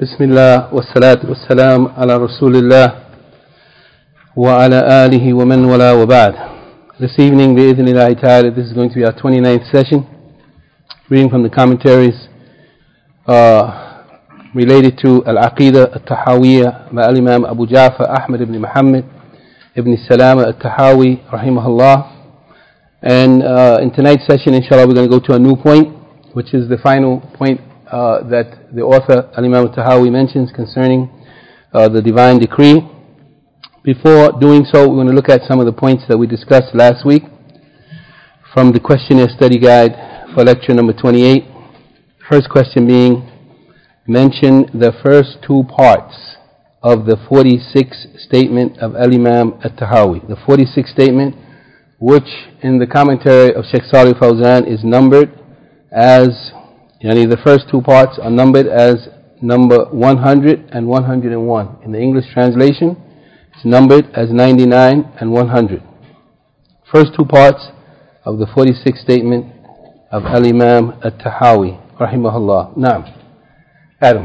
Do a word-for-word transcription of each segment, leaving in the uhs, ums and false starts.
بسم الله والصلاة والسلام على رسول الله وعلى آله ومن ولا وبعد. This evening, بإذن الله تعالى, this is going to be our twenty-ninth session, reading from the commentaries uh, related to Al-Aqidah Al-Tahawiyya by Al-Imam Abu Ja'far Ahmad ibn Muhammad ibn Salama Al-Tahawi rahimahullah. And uh, in tonight's session, inshallah, we're going to go to a new point, which is the final point uh, that the author Al-Imam Al-Tahawi mentions concerning uh, the divine decree. Before doing so, we're going to look at some of the points that we discussed last week from the questionnaire study guide for lecture number twenty-eight. First question being, mention the first two parts of the forty-sixth statement of Al-Imam Al-Tahawi. The forty-sixth statement, which in the commentary of Shaykh Salih Fawzan is numbered as, yani the first two parts are numbered as number one hundred and one hundred one. In the English translation, it's numbered as ninety-nine and one hundred. First two parts of the forty-sixth statement of Al-Imam Al-Tahawi rahimahullah. Naam. Adam.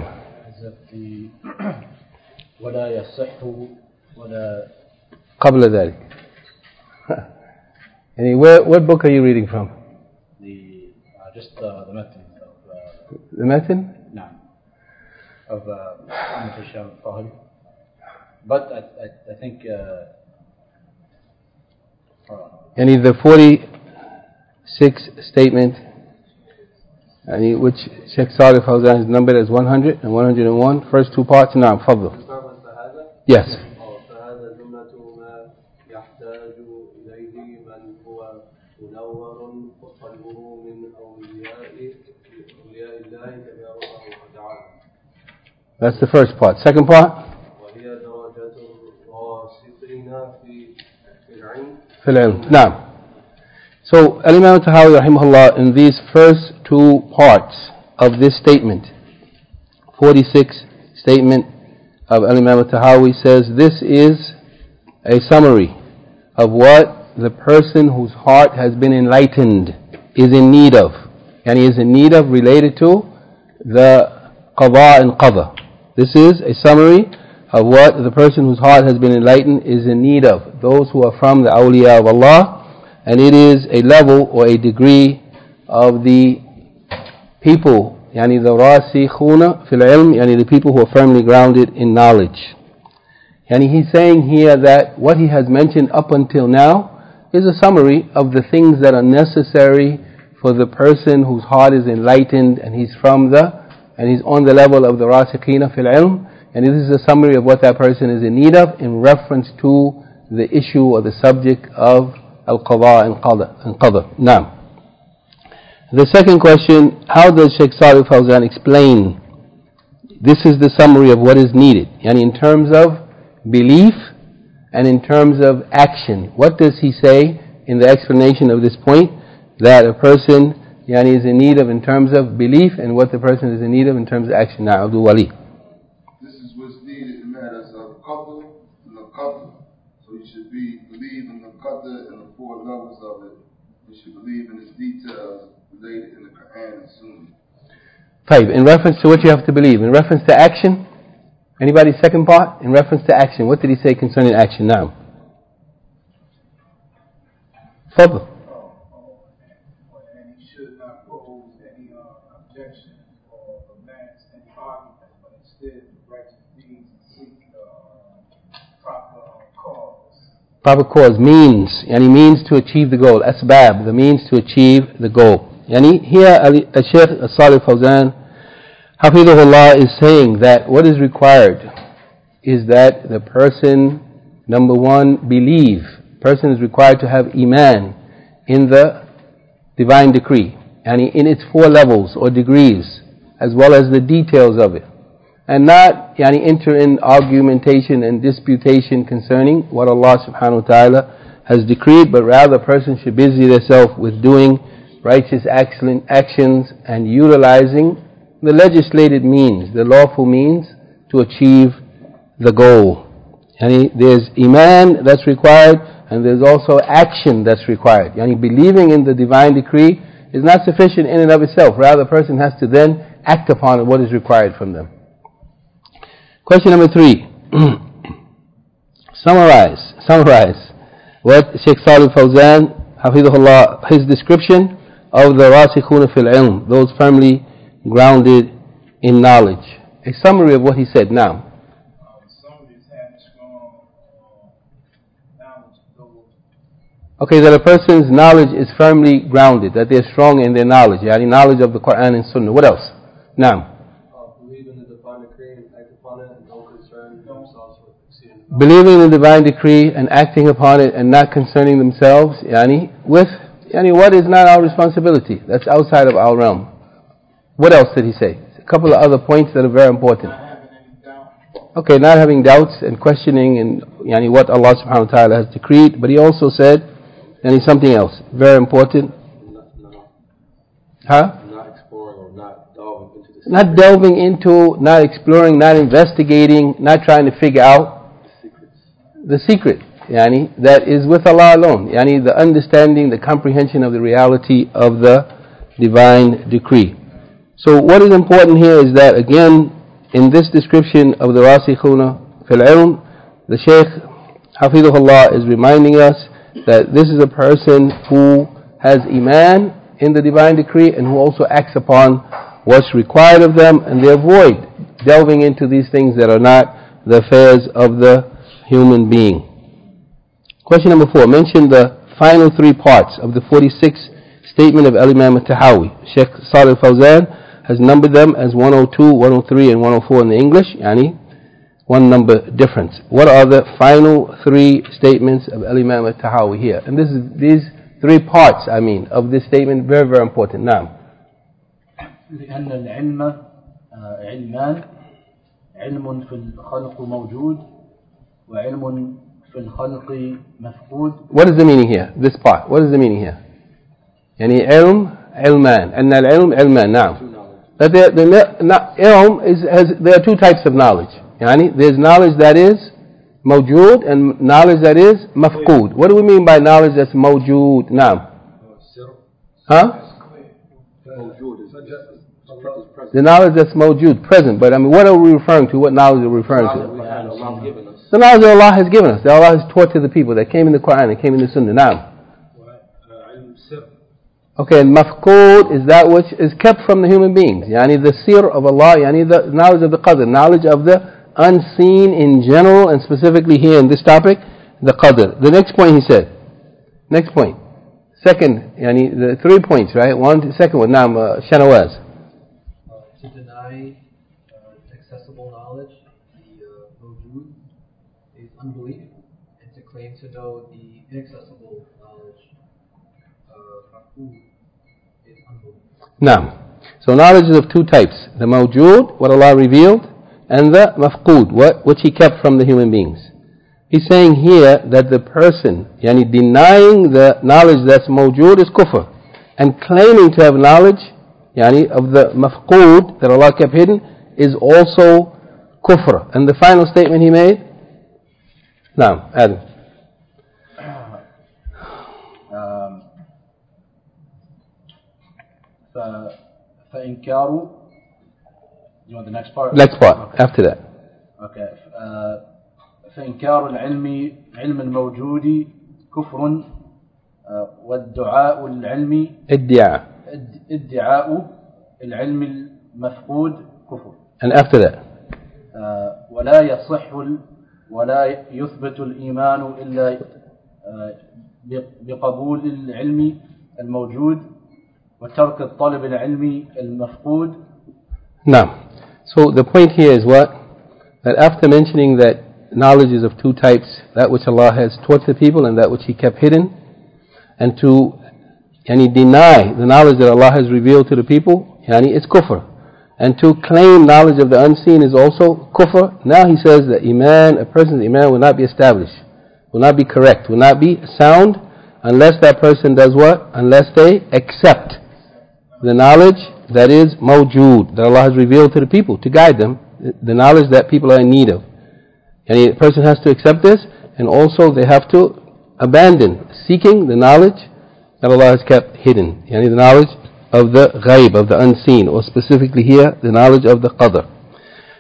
ولا يصح ولا قبل ذلك. Any, where, what book are you reading from? The uh, just uh, the method of uh, the method? No. Of Ahmad Hisham Fahri. But I, I, I think uh, any the forty-sixth statement, any which Shaykh Salih Fawzan is numbered as one hundred and one hundred one. First two parts. Now, fadl. Yes. That's the first part. Second part? في العلم. Now, so Al-Imam Al-Tahawi rahimahullah, in these first two parts of this statement, forty-sixth statement of Al-Imam Al-Tahawi, says this is a summary of what the person whose heart has been enlightened is in need of, and he is in need of related to the qada and qadha. This is a summary of what the person whose heart has been enlightened is in need of, those who are from the awliya of Allah, and it is a level or a degree of the people, yani the rasikhuna fil ilm, yani the people who are firmly grounded in knowledge. Yani he's saying here that what he has mentioned up until now is a summary of the things that are necessary for the person whose heart is enlightened and he's from the and he's on the level of the rasikhina fil ilm, and this is a summary of what that person is in need of in reference to the issue or the subject of al-qada and qadha. Now, the second question, how does Shaykh Salih Fawzan explain this is the summary of what is needed, and in terms of belief and in terms of action? What does he say in the explanation of this point that a person yani is in need of in terms of belief, and what the person is in need of in terms of action? Now, Abdul Wali. This is what's needed in matters of qadr and the qadr. So you should be believe in the qadr and the four levels of it. You should believe in its details related in the Quran and Sunnah. Five. In reference to what you have to believe, in reference to action. Anybody second part? In reference to action, what did he say concerning action now? Fadl. Proper cause, means, yani means to achieve the goal. Asbab, the means to achieve the goal. Yani here, Shaykh Salih Fawzan, Hafidhullah, is saying that what is required is that the person, number one, believe. Person is required to have iman in the divine decree, yani in its four levels or degrees, as well as the details of it. And not yani, enter in argumentation and disputation concerning what Allah subhanahu wa ta'ala has decreed, but rather a person should busy themselves with doing righteous excellent actions and utilizing the legislated means, the lawful means to achieve the goal. Yani there's iman that's required, and there's also action that's required. Yani believing in the divine decree is not sufficient in and of itself. Rather, a person has to then act upon what is required from them. Question number three. Summarize, summarize what Sheikh Salih Fawzan, Hafidhullah, his description of the Rasikhuna fil ilm, those firmly grounded in knowledge. A summary of what he said now. Okay, that a person's knowledge is firmly grounded, that they're strong in their knowledge, yani knowledge of the Quran and Sunnah. What else? Now. Believe in the divine decree and act upon it, and don't concern themselves with exceeding. Believing in the divine decree and acting upon it and not concerning themselves, yani, with, yani, what is not our responsibility. That's outside of our realm. What else did he say? A couple of other points that are very important. Okay, not having doubts and questioning and yani, what Allah subhanahu wa ta'ala has decreed, but he also said, and something else, very important. Not, not, huh? Not exploring or not delving into the Not delving into, not exploring, not investigating, not trying to figure out the secrets. The secret, yani, that is with Allah alone. Yani, the understanding, the comprehension of the reality of the divine decree. So what is important here is that, again, in this description of the Rasikhuna fil ilm, the Shaykh, Hafidhullah, is reminding us that this is a person who has iman in the divine decree and who also acts upon what's required of them, and they avoid delving into these things that are not the affairs of the human being. Question number four. Mention the final three parts of the forty-sixth statement of Al-Imam al-Tahawi. Sheikh Salih Fawzan has numbered them as one oh two, one oh three, and one oh four in the English, yani one number difference. What are the final three statements of Al-Imam al-Tahawi here? And this is these three parts, I mean, of this statement, very, very important. Now. لأن العلم علمان علم في الخلق موجود وعلم في الخلق مفقود. What is the meaning here? This part. What is the meaning here? يعني علم علمان. أن العلم علمان. نعم. That the, the ilm is has there are two types of knowledge. Yani, there's knowledge that is mawjood and knowledge that is mafqood. What do we mean by knowledge that's mawjood? Naam. Huh? The knowledge that's mawjood, present. But I mean, what are we referring to? What knowledge are we referring to? The knowledge that Allah has given us, that Allah has taught to the people, that came in the Quran, that came in the Sunnah. Naam. Okay, and mafqood is that which is kept from the human beings. Yani the sir of Allah, yani the knowledge of the qadr, knowledge of the unseen in general, and specifically here in this topic, the qadr. The next point he said. Next point. Second, yani the three points, right? One, second one, Naam, uh, Shanawaz. Uh, to deny uh, accessible knowledge, the uh, mawjood, is unbelief, and to claim to know the inaccessible knowledge, uh, is unbelief. Naam. So knowledge is of two types. The mawjood, what Allah revealed, and the mafqood, what, which He kept from the human beings. He's saying here that the person, yani denying the knowledge that's mawjood is kufr, and claiming to have knowledge, yani of the mafqood that Allah kept hidden, is also kufr. And the final statement he made? Naam, Adam. Um, فإنكار. You want the next part? Next part, okay. After that. Okay. Uh, فإنكار العلم علم الموجود كفر والدعاء العلم ادعاء ادعاء العلم المفقود كفر. And after that. uh, ولا يصح ولا يثبت الإيمان إلا بقبول العلم الموجود وترك الطلب العلمي المفقود. Now, so the point here is what? That after mentioning that knowledge is of two types, that which Allah has taught the people and that which He kept hidden, and to yani, deny the knowledge that Allah has revealed to the people, yani, it's kufr. And to claim knowledge of the unseen is also kufr. Now he says that iman, a person's iman will not be established, will not be correct, will not be sound, unless that person does what? Unless they accept the knowledge that is mawjood, that Allah has revealed to the people, to guide them, the knowledge that people are in need of. And a person has to accept this, and also they have to abandon seeking the knowledge that Allah has kept hidden, yani the knowledge of the ghaib, of the unseen, or specifically here, the knowledge of the qadr.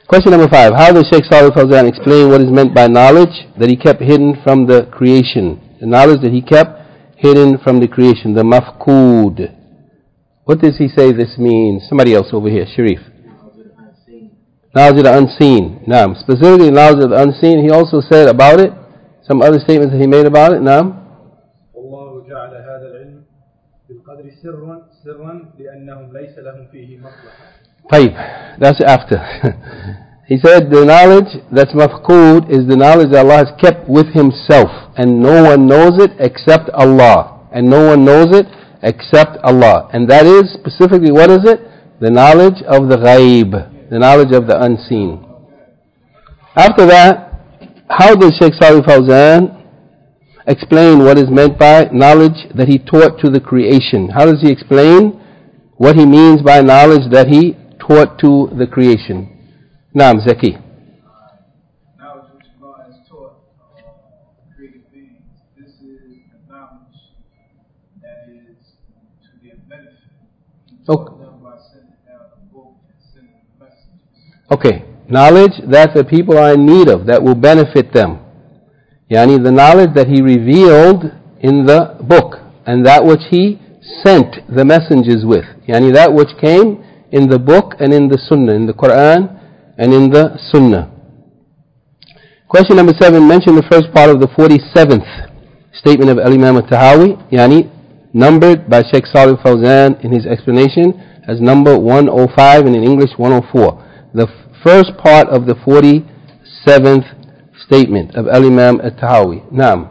Question number five. How does Shaykh Salih Fawzan explain what is meant by knowledge that he kept hidden from the creation? The knowledge that he kept hidden from the creation, the mafkood. What does he say this means? Somebody else over here, Sharif. Knowledge of the unseen. Naam. Specifically knowledge of the unseen, he also said about it, some other statements that he made about it. Naam. والله جعل هذا العلم بالقدر سرا سرا لأنهم ليس لهم فيه مصلحة. طيب, that's after. He said the knowledge that's mafkood is the knowledge that Allah has kept with Himself, and no one knows it except Allah, and no one knows it except Allah, and that is specifically, what is it? The knowledge of the ghaib, the knowledge of the unseen. After that, how does Shaykh Salih Fawzan explain what is meant by knowledge that he taught to the creation? How does he explain what he means by knowledge that he taught to the creation? Naam, Zaki. Knowledge which Allah has taught uh, created beings. This is the knowledge that is to their benefit. He taught Okay. them by sending down a book and sending messages. Okay, knowledge that the people are in need of, that will benefit them. Yani the knowledge that he revealed in the book, and that which he sent the messengers with. Yani that which came in the book and in the sunnah, in the Quran and in the sunnah. Question number seven, mention the first part of the forty-seventh statement of Al-Imam al-Tahawi, yani numbered by Shaykh Salih Fawzan in his explanation as number one oh five and in English one oh four. The first part of the forty-seventh statement of Al-Imam al-Tahawi. Naam.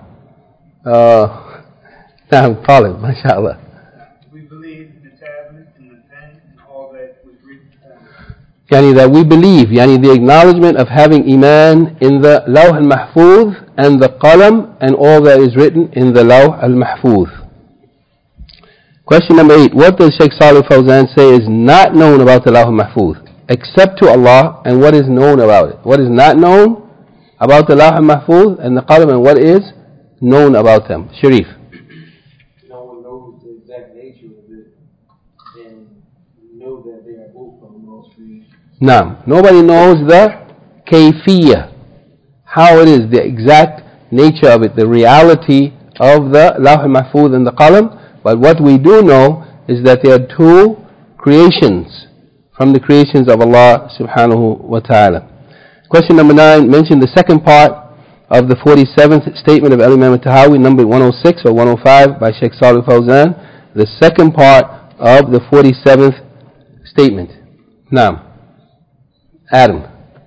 Uh, Naam, Talib, mashallah. We believe in the tablet and the pen and all that was written on it. Yani that we believe, yani the acknowledgement of having iman in the Lawh al-Mahfuz and the Qalam and all that is written in the Lawh al-Mahfuz. Question number eight. What does Shaykh Salih Fawzan say is not known about the Lawh al-Mahfuz except to Allah, and what is known about it? What is not known about the Lawh al-Mahfuz and the Qalam, and what is known about them? Sharif. No one knows the exact nature of it, and know that they are both from the most free. Naam. Nobody knows the kayfiyah, how it is, the exact nature of it, the reality of the Lawh al-Mahfuz and the Qalam. But what we do know is that there are two creations from the creations of Allah subhanahu wa ta'ala. Question number nine, mention the second part of the forty-seventh statement of Al-Imam al-Tahawi, number one oh six or one oh five by Shaykh Salih Fawzan. The second part of the forty-seventh statement. Naam. Adam.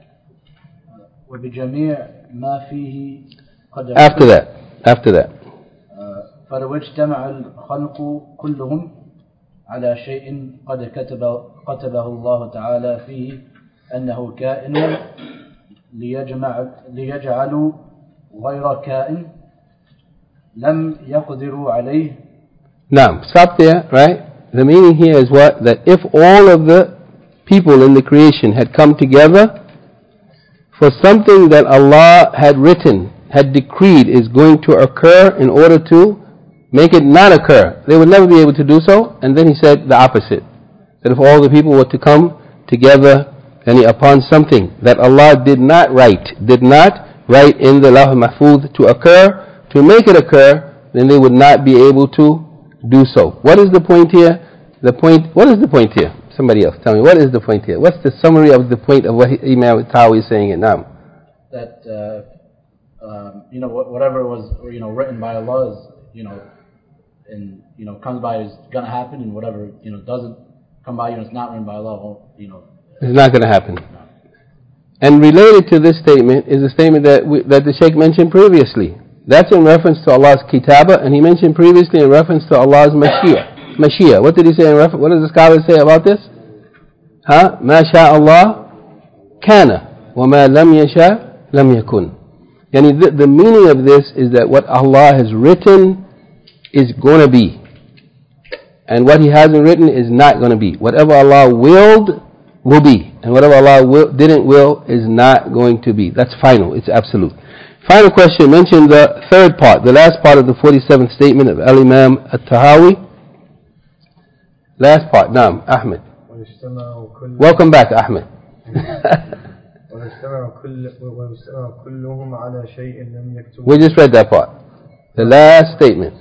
وبجميع ما فيه قدر. After that. After that. فلو اجتمع الخلق كلهم على شيء قد كتب كتبه الله تعالى فيه أنه كائن ليجمع ليجعلوا غير كائن لم يقدروا عليه. Now, stop there, right? The meaning here is what? That if all of the people in the creation had come together for something that Allah had written, had decreed is going to occur in order to make it not occur, they would never be able to do so. And then he said the opposite, that if all the people were to come together and upon something that Allah did not write, did not write in the Lawh al-Mahfuz to occur, to make it occur, then they would not be able to do so. What is the point here? The point, what is the point here? Somebody else, tell me, what is the point here? What's the summary of the point of what Imam al-Tahawi is saying it now? That, uh, um, you know, whatever was, you know, written by Allah is, you know, and, you know, comes by is going to happen, and whatever, you know, doesn't come by, you know, it's not written by Allah, won't, you know. It's not going to happen. And related to this statement is a statement that we, that the Shaykh mentioned previously. That's in reference to Allah's Kitaba, and he mentioned previously in reference to Allah's Mashiach. Mashiach. What did he say in reference? What does the scholars say about this? Huh? Ma sha Allah kana, wa ma lam yasha lam yakun. Yani the, the meaning of this is that what Allah has written is going to be, and what He hasn't written is not going to be. Whatever Allah willed will be, and whatever Allah will, didn't will is not going to be. That's final. It's absolute. Final question. Mention the third part, the last part of the forty-seventh statement of Al-Imam al-Tahawi. Last part. Naam, Ahmed. Welcome back, Ahmed. كل ويسرى كلهم على شيء لم يكتب. We just read that part. The last statement.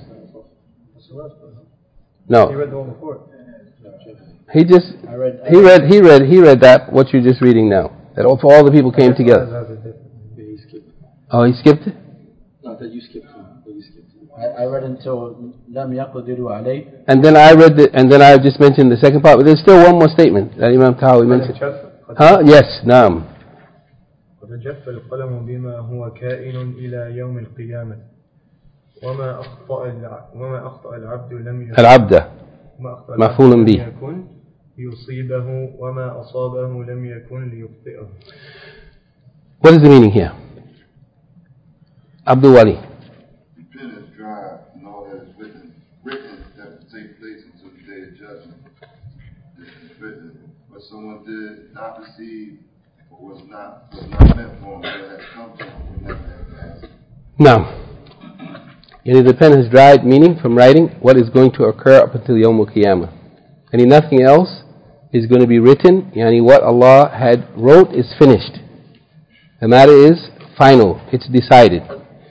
No. He read the one before. He just I read, I he read he read he read that what you're just reading now. That all, all the people came together. Oh, he skipped it? No, that you skipped it. You skipped it. I, I read until لم يقدروا عليه. And then I read the, and then I just mentioned the second part, but there's still one more statement that Imam Tahawi mentioned. Huh? Yes, Naam. وتجف القلم بما هو كائن إلى يوم القيامة وما أخطأ وما أخطأ العبد لم يكن العبد مفعول به يكن يصيبه وما أصابه لم يكن ليخطئه. What is the meaning here? Abdul Wali. The pen is dry and all that is written, written that will take place until the day of judgment. It's written. What someone did not receive or was not was not meant for him, that has come to him will never have passed. Now, yani the pen has dried, meaning from writing what is going to occur up until Yawm al-Qiyamah. And nothing else is going to be written. Yani what Allah had wrote is finished. The matter is final. It's decided.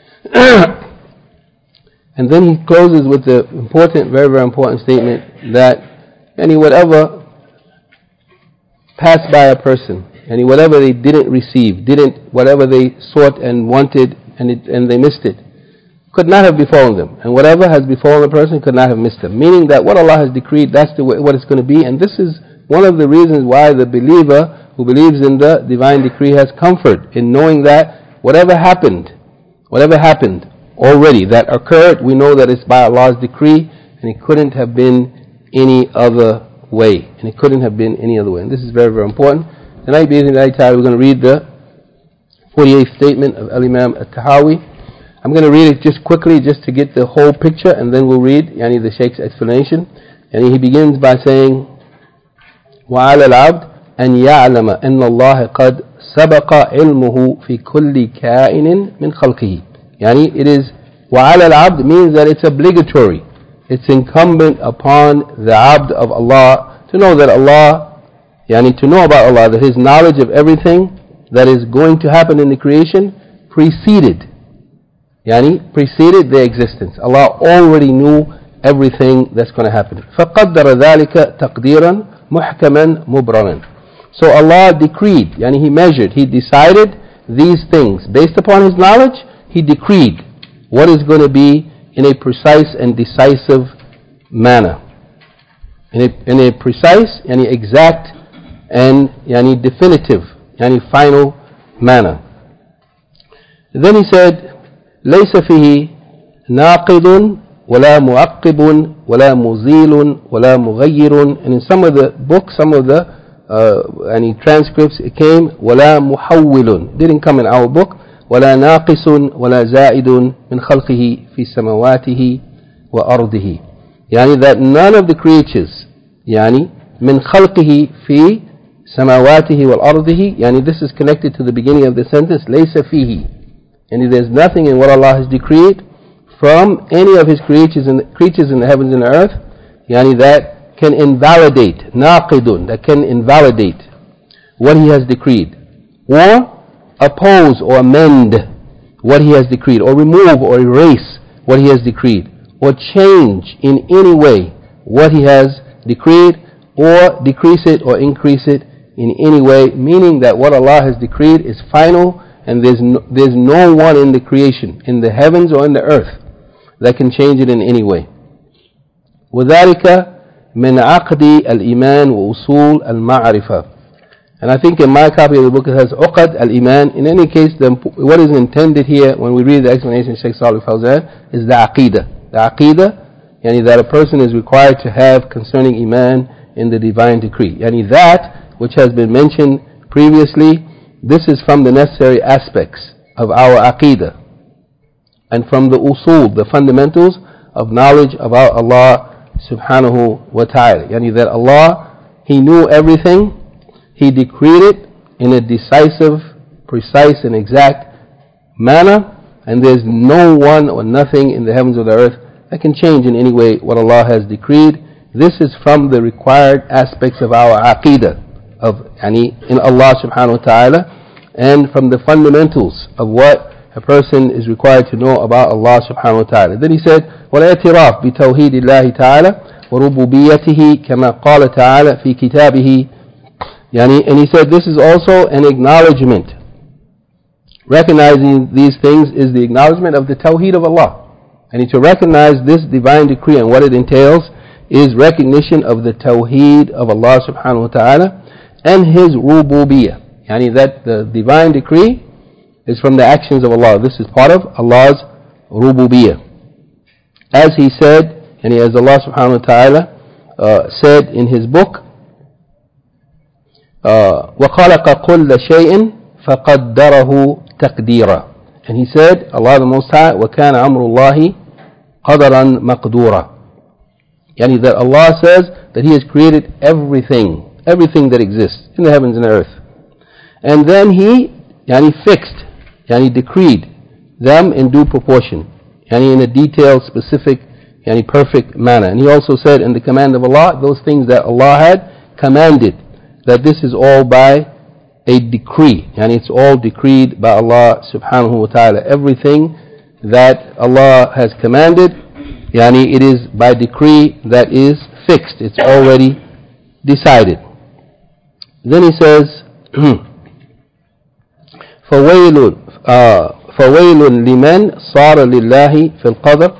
And then he closes with the important, very, very important statement that any whatever passed by a person, any whatever they didn't receive, didn't whatever they sought and wanted, and it, and they missed it, could not have befallen them, and whatever has befallen a person could not have missed them. Meaning that what Allah has decreed, that's the way, what it's going to be, and this is one of the reasons why the believer who believes in the divine decree has comfort in knowing that whatever happened. Whatever happened already that occurred, we know that it's by Allah's decree, and it couldn't have been any other way. And it couldn't have been any other way. And this is very, very important. Tonight, bi'idhnillahi, we're going to read the forty-eighth statement of Al-Imam At-Tahawi. I'm going to read it just quickly, just to get the whole picture, and then we'll read yani, the Shaykh's explanation. And he begins by saying, وَعَلَى الْعَبْدِ أَنْ يَعْلَمَ أَنَّ اللَّهَ قَدْ سبق علمه في كل كائن من خلقه. يعني it is وعلى العبد means that it's obligatory. It's incumbent upon the abd of Allah to know that Allah, يعني to know about Allah, that His knowledge of everything that is going to happen in the creation preceded, يعني preceded their existence. Allah already knew everything that's going to happen. فقدر ذلك تقديرا محكما مبرما. So Allah decreed, yani He measured, He decided these things. Based upon His knowledge, He decreed what is going to be in a precise and decisive manner. In a, in a precise, yani exact, and yani definitive, yani final manner. Then He said, لَيْسَ فِيهِ نَاقِضٌ وَلَا مُعَقِّبٌ وَلَا مُزِيلٌ وَلَا مُغَيِّرٌ. And in some of the books, some of the Uh, any transcripts, it came ولا محول, didn't come in our book, ولا ناقص ولا زائد من خلقه في سماواته وأرضه. يعني that none of the creatures, يعني من خلقه في سماواته وأرضه, يعني this is connected to the beginning of the sentence, ليس فيه, and there's nothing in what Allah has decreed from any of His creatures in the, creatures in the heavens and the earth, يعني that can invalidate, naqidun, that can invalidate what He has decreed, or oppose or amend what He has decreed, or remove or erase what He has decreed, or change in any way what He has decreed, or decrease it or increase it in any way, meaning that what Allah has decreed is final, and there's no, there's no one in the creation, in the heavens or in the earth, that can change it in any way. وَذَلِكَ من عقد الإيمان وأصول المعرفة. And I think in my copy of the book it has عقد الإيمان. In any case, the, what is intended here when we read the explanation of Shaykh Salih Fawzan is the aqidah. The aqidah, yani that a person is required to have concerning Iman in the divine decree. Yani that which has been mentioned previously, this is from the necessary aspects of our aqidah, and from the usul, the fundamentals of knowledge about Allah subhanahu wa ta'ala. Yani that Allah, He knew everything, He decreed it in a decisive, precise and exact manner, and there's no one or nothing in the heavens or the earth that can change in any way what Allah has decreed. This is from the required aspects of our aqidah, of yani in Allah subhanahu wa ta'ala, and from the fundamentals of what a person is required to know about Allah subhanahu wa ta'ala. Then he said, وَالْاعْتِرَافِ بِتَوْحِيدِ اللَّهِ تَعَالَى وَرُبُوبِيَّتِهِ كَمَا قَالَ تَعَالَى فِي كِتَابِهِ. Yani, and he said this is also an acknowledgement. Recognizing these things is the acknowledgement of the Tawheed of Allah. And to recognize this divine decree and what it entails is recognition of the Tawheed of Allah subhanahu wa ta'ala and His Rububiyyah. Yani that the divine decree is from the actions of Allah. This is part of Allah's Rububiyyah. As He said, and as Allah subhanahu wa ta'ala uh, said in His book, uh, وَخَلَقَ كُلَّ شَيْءٍ فَقَدَّرَهُ تَقْدِيرًا. And He said, Allah the Most High, وَكَانَ أَمْرُ اللَّهِ قَدَرًا مَقْدُورًا. Yani that Allah says that He has created everything, everything that exists in the heavens and the earth. And then He yani fixed, yani decreed them in due proportion, yani in a detailed, specific, yani perfect manner. And He also said in the command of Allah, those things that Allah had commanded, that this is all by a decree, and it's all decreed by Allah subhanahu wa ta'ala. Everything that Allah has commanded, yani it is by decree that is fixed. It's already decided. Then he says, فَوَيْلٌ فَوَيْلٌ لِمَنْ صَارَ لِلَّهِ فِي الْقَدْرِ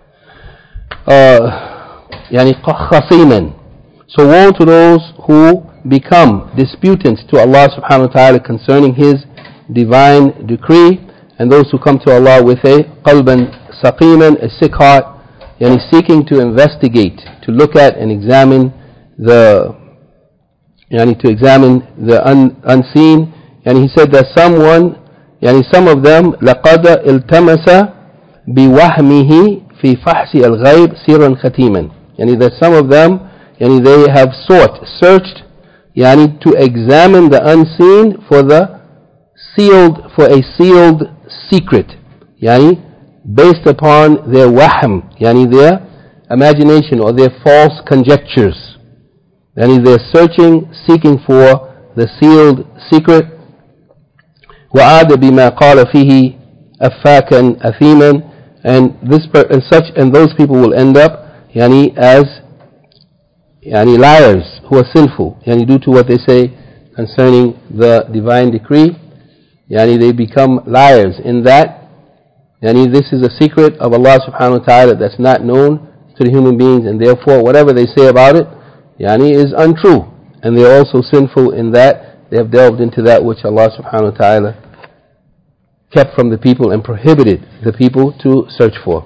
يعني خصيما. So woe to those who become disputants to Allah subhanahu wa ta'ala concerning His divine decree, and those who come to Allah with a qalban saqiman, a sick heart, and is seeking to investigate, to look at and examine the, yani to examine the un, unseen. And he said that someone, yani some of them, لَقَدْ الْتَمَسَ بِوَهْمِهِ فِي فَحْسِ الْغَيْبِ سِرًّا خَتِيمًا. Yani that some of them, yani they have sought, searched, yani to examine the unseen for the sealed, for a sealed secret, yani based upon their wahm, yani their imagination or their false conjectures. Yani they're searching, seeking for the sealed secret. وَعَادَ بِمَا قَالَ فِيهِ أَفَّاكًا أَثِيمًا. And this per- and such and those people will end up yani as yani liars who are sinful, yani due to what they say concerning the divine decree. Yani they become liars in that, yani this is a secret of Allah subhanahu wa ta'ala that's not known to the human beings, and therefore whatever they say about it, yani is untrue. And they are also sinful in that they have delved into that which Allah subhanahu wa ta'ala kept from the people and prohibited the people to search for.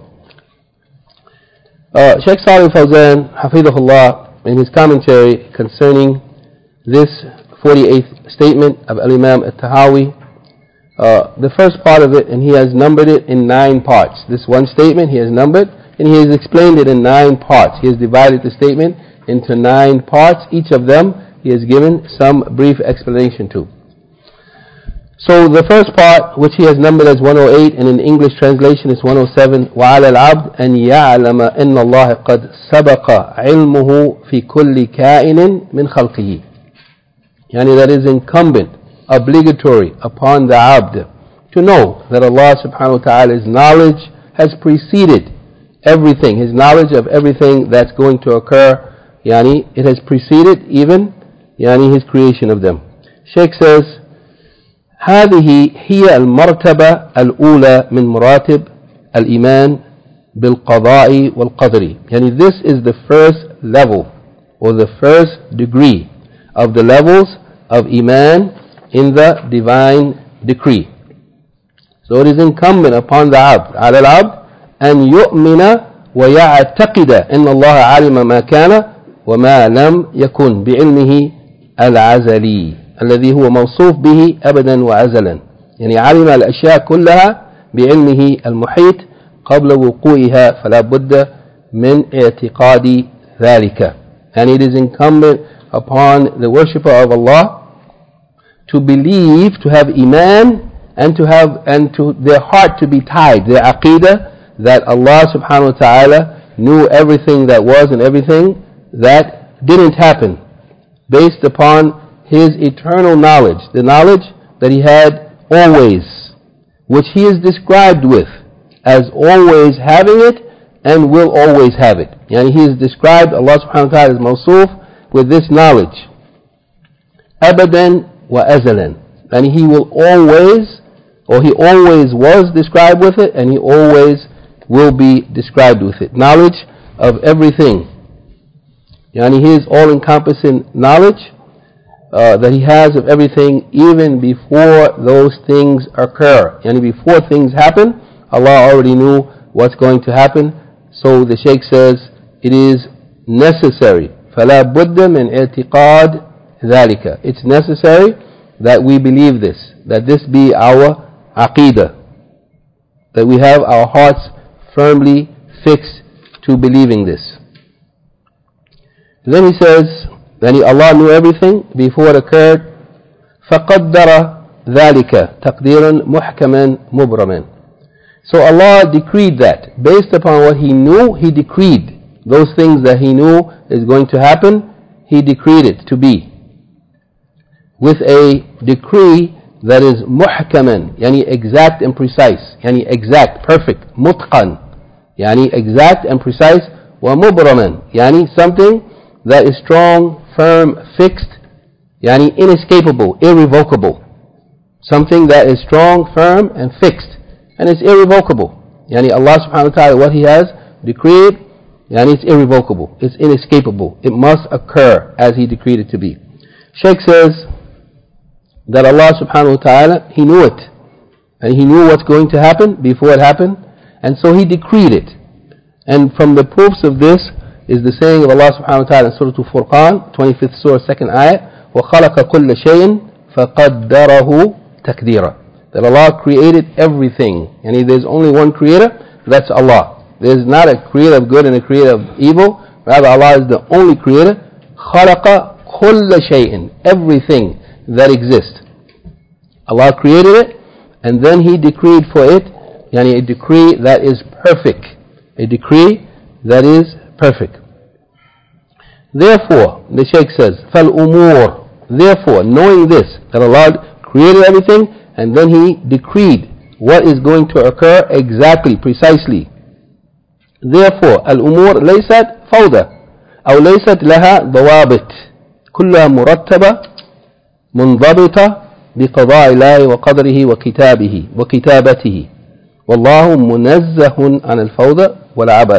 Uh, Shaykh Salih Fawzan, Hafidhahullah, in his commentary concerning this forty-eighth statement of Al-Imam At-Tahawi, uh, the first part of it, and he has numbered it in nine parts. This one statement he has numbered, and he has explained it in nine parts. He has divided the statement into nine parts. Each of them he has given some brief explanation to. So the first part, which he has numbered as one oh eight, and in English translation is one oh seven, وَعَلَى الْعَبْدِ أَنْ يَعْلَمَ أَنَّ اللَّهَ قَدْ سَبَقَ عِلْمُهُ فِي كُلِّ كَائِنٍ مِنْ خَلْقِهِ. Yani that is incumbent, obligatory upon the abd to know that Allah subhanahu wa ta'ala's knowledge has preceded everything, His knowledge of everything that's going to occur, yani it has preceded even yani His creation of them. Shaykh says, هذه هي المرتبة الأولى من مراتب الإيمان بالقضاء والقدر. Yani this is the first level or the first degree of the levels of Iman in the divine decree. So it is incumbent upon the abd, على العبد أن يؤمن ويعتقد أن الله علم ما كان وما لم يكن بعلمه العزلي الذي هو موصوف به أبدا وأزلا. يعني علم الأشياء كلها بعلمه المحيط قبل وقوعها فلا بد من اعتقاد ذلك. And it is incumbent upon the worshipper of Allah to believe, to have iman, and to have and to their heart to be tied, their aqidah, that Allah subhanahu wa ta'ala knew everything that was and everything that didn't happen, based upon His eternal knowledge, the knowledge that he had always, which he is described with as always having it and will always have it. Yani he is described, Allah subhanahu wa ta'ala is mawsoof with this knowledge. Abadan wa azalan. And he will always, or he always was described with it, and he always will be described with it. Knowledge of everything. Yani his all-encompassing knowledge uh, that he has of everything even before those things occur. Yani before things happen, Allah already knew what's going to happen. So the Shaykh says, it is necessary. فَلَا بُدَّ مِنْ اعْتِقَادِ ذَلِكَ. It's necessary that we believe this, that this be our aqeedah, that we have our hearts firmly fixed to believing this. Then he says, that Allah knew everything before it occurred. فَقَدَّرَ ذَلِكَ تَقْدِيرًا مُحْكَمًا مُبْرَمًا. So Allah decreed that. Based upon what He knew, He decreed. Those things that He knew is going to happen, He decreed it to be. With a decree that is muhkaman, yani exact and precise, yani exact, perfect, mutqan, yani exact and precise, wa mubraman, yani something that is strong, firm, fixed, yani inescapable, irrevocable. Something that is strong, firm, and fixed, and it's irrevocable. Yani Allah subhanahu wa ta'ala, what He has decreed, yani it's irrevocable, it's inescapable, it must occur as He decreed it to be. Shaykh says that Allah subhanahu wa ta'ala, He knew it, and He knew what's going to happen before it happened, and so He decreed it. And from the proofs of this is the saying of Allah subhanahu wa ta'ala in Surah Al-Furqan, twenty-fifth surah, second ayah, وَخَلَقَ كُلَّ شَيْءٍ فَقَدَّرَهُ تَقْدِيرًا. That Allah created everything, and there's only one creator, that's Allah. There's not a creator of good and a creator of evil, rather Allah is the only creator. خَلَقَ كُلَّ شَيْءٍ. Everything that exists. Allah created it, and then He decreed for it, yani a decree that is perfect. A decree that is perfect. Therefore, the Shaykh says, فَالْأُمُورِ. Therefore, knowing this, that Allah created everything, and then He decreed what is going to occur exactly, precisely. Therefore, الأمور ليست فوضى أو ليست لها ضوابط كلها مرتبة منضبطة بقضاء الله وقدره وكتابه وكتابته والله منزه عن الفوضى والعبث.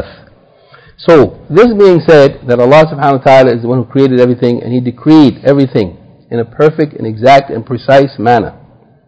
So, this being said, that Allah subhanahu wa ta'ala is the one who created everything, and He decreed everything in a perfect and exact and precise manner.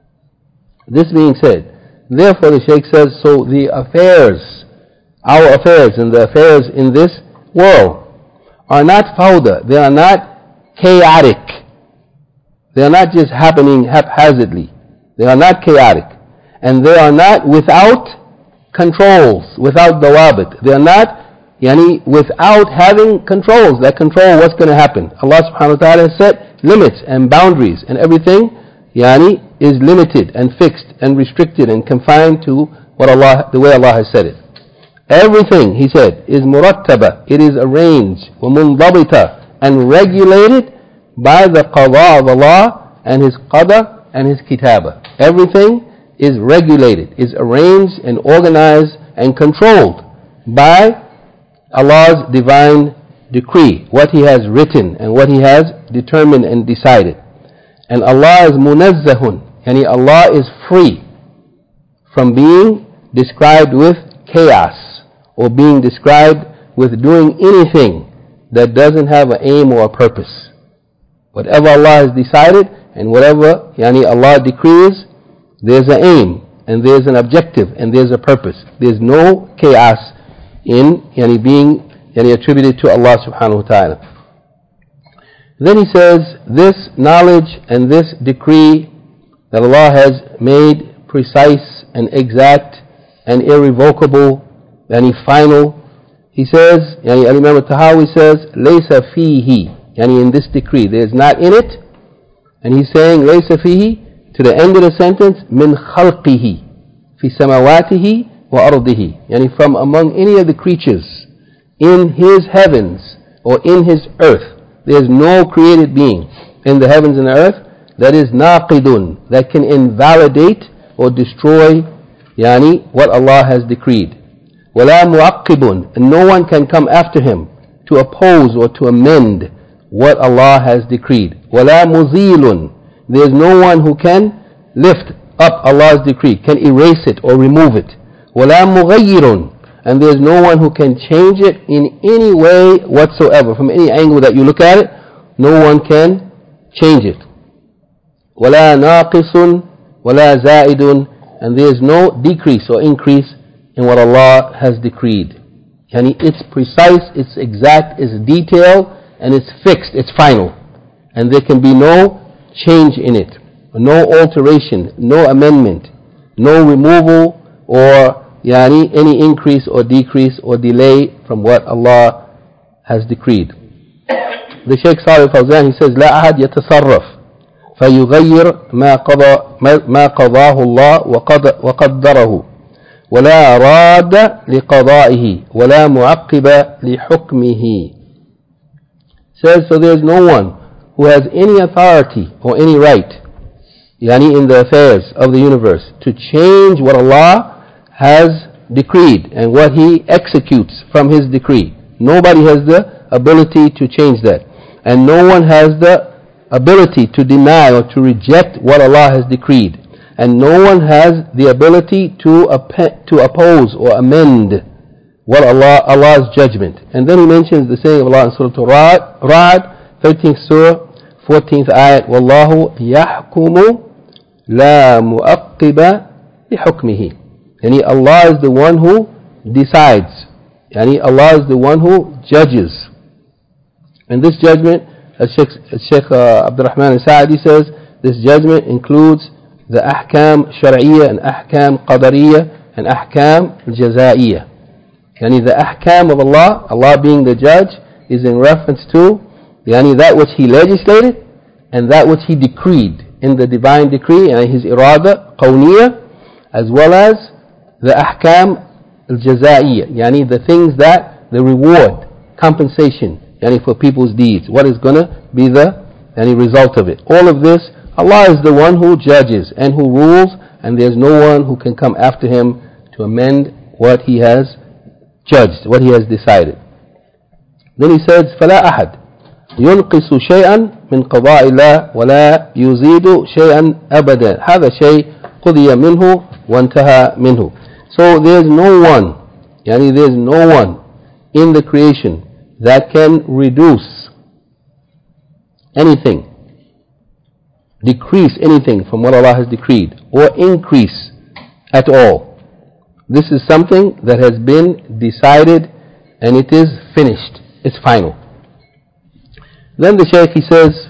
This being said, therefore the Shaykh says, so the affairs, our affairs and the affairs in this world are not fawda, they are not chaotic. They are not just happening haphazardly. They are not chaotic. And they are not without controls, without dawabit. They are not yani, without having controls that control what's going to happen. Allah subhanahu wa ta'ala has set limits and boundaries, and everything yani, is limited and fixed and restricted and confined to what Allah, the way Allah has said it. Everything, He said, is murattaba, it is arranged, wa mundabita, and regulated by the qada of Allah and His qada and His kitaba. Everything is regulated, is arranged and organized and controlled by Allah's divine decree, what He has written and what He has determined and decided. And Allah is munazzahun, yani Allah is free from being described with chaos or being described with doing anything that doesn't have an aim or a purpose. Whatever Allah has decided and whatever yani Allah decrees, there's an aim and there's an objective and there's a purpose. There's no chaos in yani being yani attributed to Allah subhanahu wa ta'ala. Then he says, this knowledge and this decree that Allah has made precise and exact and irrevocable and final, he says, yani Al-Imam al-Tahawi says, لَيْسَ فِيهِ, yani in this decree, there is not in it, and he's saying, لَيْسَ فِيهِ, to the end of the sentence, مِنْ خَلْقِهِ فِي سَمَوَاتِهِ وَأَرْضِهِ, yani from among any of the creatures in His heavens or in His earth. There's no created being in the heavens and the earth that is naqidun, that can invalidate or destroy yani, what Allah has decreed. وَلَا مُعَقِّبٌ, and no one can come after him to oppose or to amend what Allah has decreed. وَلَا مُزِيلٌ, there is no one who can lift up Allah's decree, can erase it or remove it. وَلَا مُغَيِّرٌ, and there is no one who can change it in any way whatsoever. From any angle that you look at it, no one can change it. وَلَا نَاقِصٌ وَلَا زَائِدٌ, and there is no decrease or increase in what Allah has decreed. Yani it's precise, it's exact, it's detailed, and it's fixed, it's final. And there can be no change in it, no alteration, no amendment, no removal or yani, any increase or decrease or delay from what Allah has decreed. The Shaykh Salih Fawzan, he says, لا أحد يتصرف فيغير ما قضى ما قضاه الله وقدره ولا راد لقضائه ولا معقب لحكمه. Says, so there is no one who has any authority or any right yani in the affairs of the universe to change what Allah has decreed and what He executes from His decree. Nobody has the ability to change that, and no one has the ability to deny or to reject what Allah has decreed, and no one has the ability to to oppose or amend what Allah Allah's judgment. And then he mentions the saying of Allah in Surah Ra'd, thirteenth Surah, fourteenth ayat, Wallahu yahkumu la mu'aqqiba lihukmihi. Yani Allah is the one who decides. Yani Allah is the one who judges. And this judgment, as Sheikh, as Sheikh uh, Abdul Rahman al-Sa'adi says, this judgment includes the ahkam shar'iyya and ahkam qadariyya and ahkam jazaiyya. Yani the ahkam of Allah, Allah being the judge, is in reference to yani that which He legislated and that which He decreed in the divine decree and His irada, qawniyya, as well as the ahkam al-jazaiyya, yani the things that, the reward, compensation, yani for people's deeds, what is going to be the yani result of it. All of this, Allah is the one who judges and who rules, and there's no one who can come after Him to amend what He has judged, what He has decided. Then he says, فَلَا أَحَدْ ينقص شيئا من قضاء الله ولا يزيد شيئا أبدا هذا شيء قضي منه وانتهى منه. So there is no one, yani there is no one in the creation that can reduce anything, decrease anything from what Allah has decreed, or increase at all. This is something that has been decided and it is finished, it's final. Then the Shaykh, he says,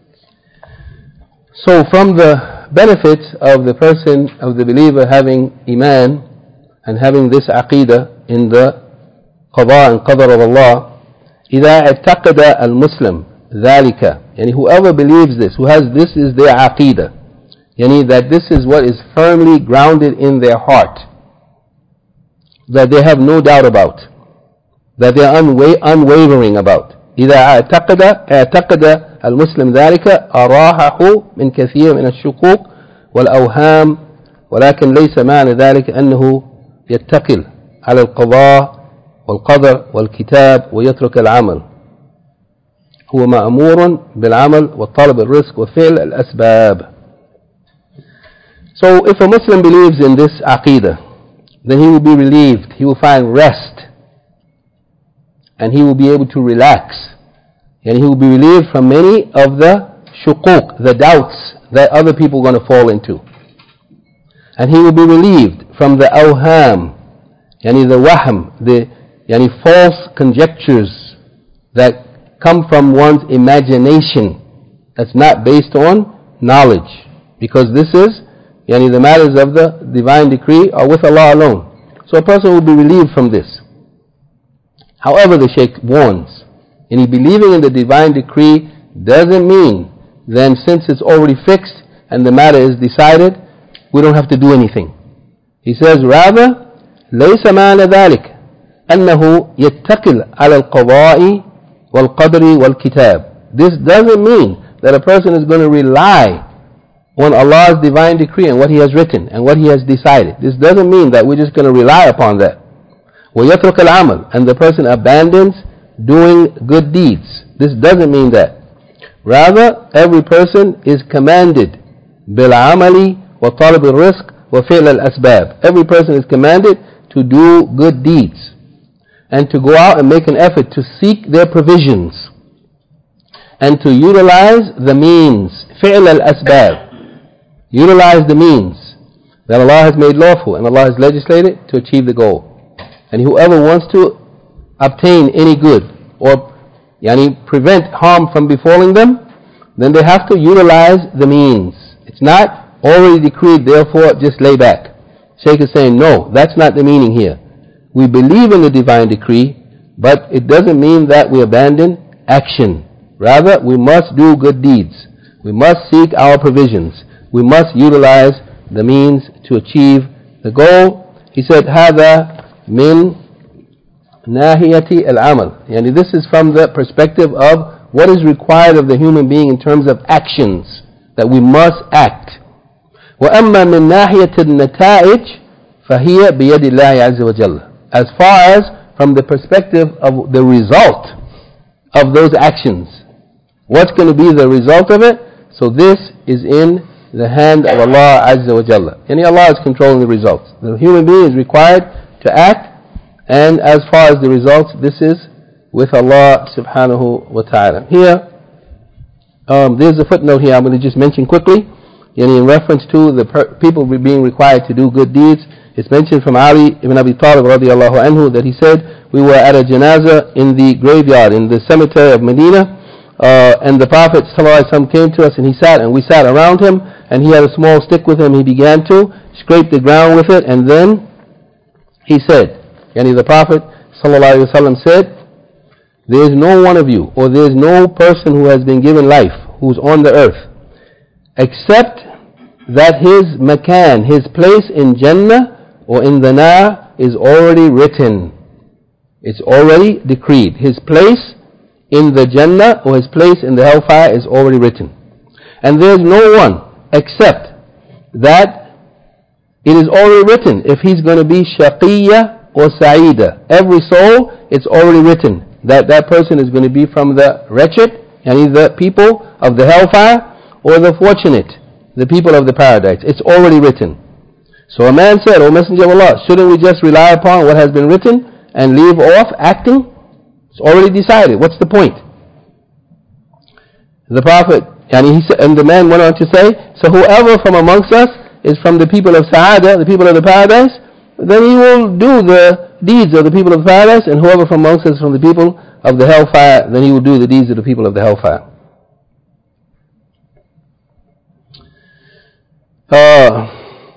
so from the benefits of the person, of the believer having Iman and having this Aqidah in the Qada and Qadar of Allah, إذا اعتقد المسلم ذلك, يعني whoever believes this, who has this is their Aqidah, يعني that this is what is firmly grounded in their heart, that they have no doubt about, that they are unwa- unwavering about. إذا اعتقد اعتقد المسلم ذلك أراحه من كثير من الشكوك والأوهام، ولكن ليس معنى ذلك أنه يتكل على القضاء والقدر والكتاب ويترك العمل. هو مأمور بالعمل وطلب الرزق وفعل الأسباب. So if a Muslim believes in this Aqidah, then he will be relieved, he will find rest, and he will be able to relax, and he will be relieved from many of the shukuk, the doubts that other people are going to fall into. And he will be relieved from the awham, yani the wahm, the yani false conjectures that come from one's imagination, that's not based on knowledge, because this is yani the matters of the divine decree are with Allah alone. So a person will be relieved from this. However, the Shaykh warns, any believing in the divine decree doesn't mean then since it's already fixed and the matter is decided, we don't have to do anything. He says, rather, ليس معنى ذلك أنه يتكل على القضاء والقدر والكتاب. This doesn't mean that a person is going to rely on Allah's divine decree and what He has written and what He has decided. This doesn't mean that we're just going to rely upon that. وَيَتْرُكَ الْعَمَلِ, and the person abandons doing good deeds. This doesn't mean that. Rather, every person is commanded بِالْعَمَلِ وَطَلَبِ الرِّزْقِ وَفِعْلَ الْأَسْبَابِ. Every person is commanded to do good deeds and to go out and make an effort to seek their provisions and to utilize the means. فِعْلَ الْأَسْبَابِ. Utilize the means that Allah has made lawful and Allah has legislated to achieve the goal. And whoever wants to obtain any good or yani, prevent harm from befalling them, then they have to utilize the means. It's not already decreed, therefore just lay back. Shaykh is saying, no, that's not the meaning here. We believe in the divine decree, but it doesn't mean that we abandon action. Rather, we must do good deeds. We must seek our provisions. We must utilize the means to achieve the goal. He said, هذا من ناحية العمل. Yani this is from the perspective of what is required of the human being in terms of actions, that we must act. وأما من ناحية النتائج فهي بيد الله عز وجل. As far as from the perspective of the result of those actions, what's going to be the result of it? So this is in the hand of Allah Azza wa Jalla. Yani Allah is controlling the results. The human being is required to act, and as far as the results, this is with Allah subhanahu wa ta'ala. Here, um, there's a footnote here I'm going to just mention quickly. Yani in reference to the per- people being required to do good deeds, it's mentioned from Ali ibn Abi Talib radiallahu anhu that he said, we were at a janazah in the graveyard, in the cemetery of Medina, uh, and the Prophet ﷺ came to us and he sat, and we sat around him, and he had a small stick with him. He began to scrape the ground with it, and then he said, yani the Prophet ﷺ said, there is no one of you, or there is no person who has been given life, who's on the earth, except that his makan, his place in Jannah or in the Nar is already written. It's already decreed. His place in the Jannah or his place in the hellfire is already written. And there is no one except that it is already written if he's going to be shaqiyya or sa'ida. Every soul, it's already written that that person is going to be from the wretched, and the people of the hellfire, or the fortunate, the people of the paradise. It's already written. So a man said, O Messenger of Allah, shouldn't we just rely upon what has been written and leave off acting? It's already decided. What's the point? The Prophet, and, he said, and the man went on to say, so whoever from amongst us is from the people of Sa'ada, the people of the paradise, then he will do the deeds of the people of the paradise, and whoever from amongst us is from the people of the hellfire, then he will do the deeds of the people of the hellfire. Uh,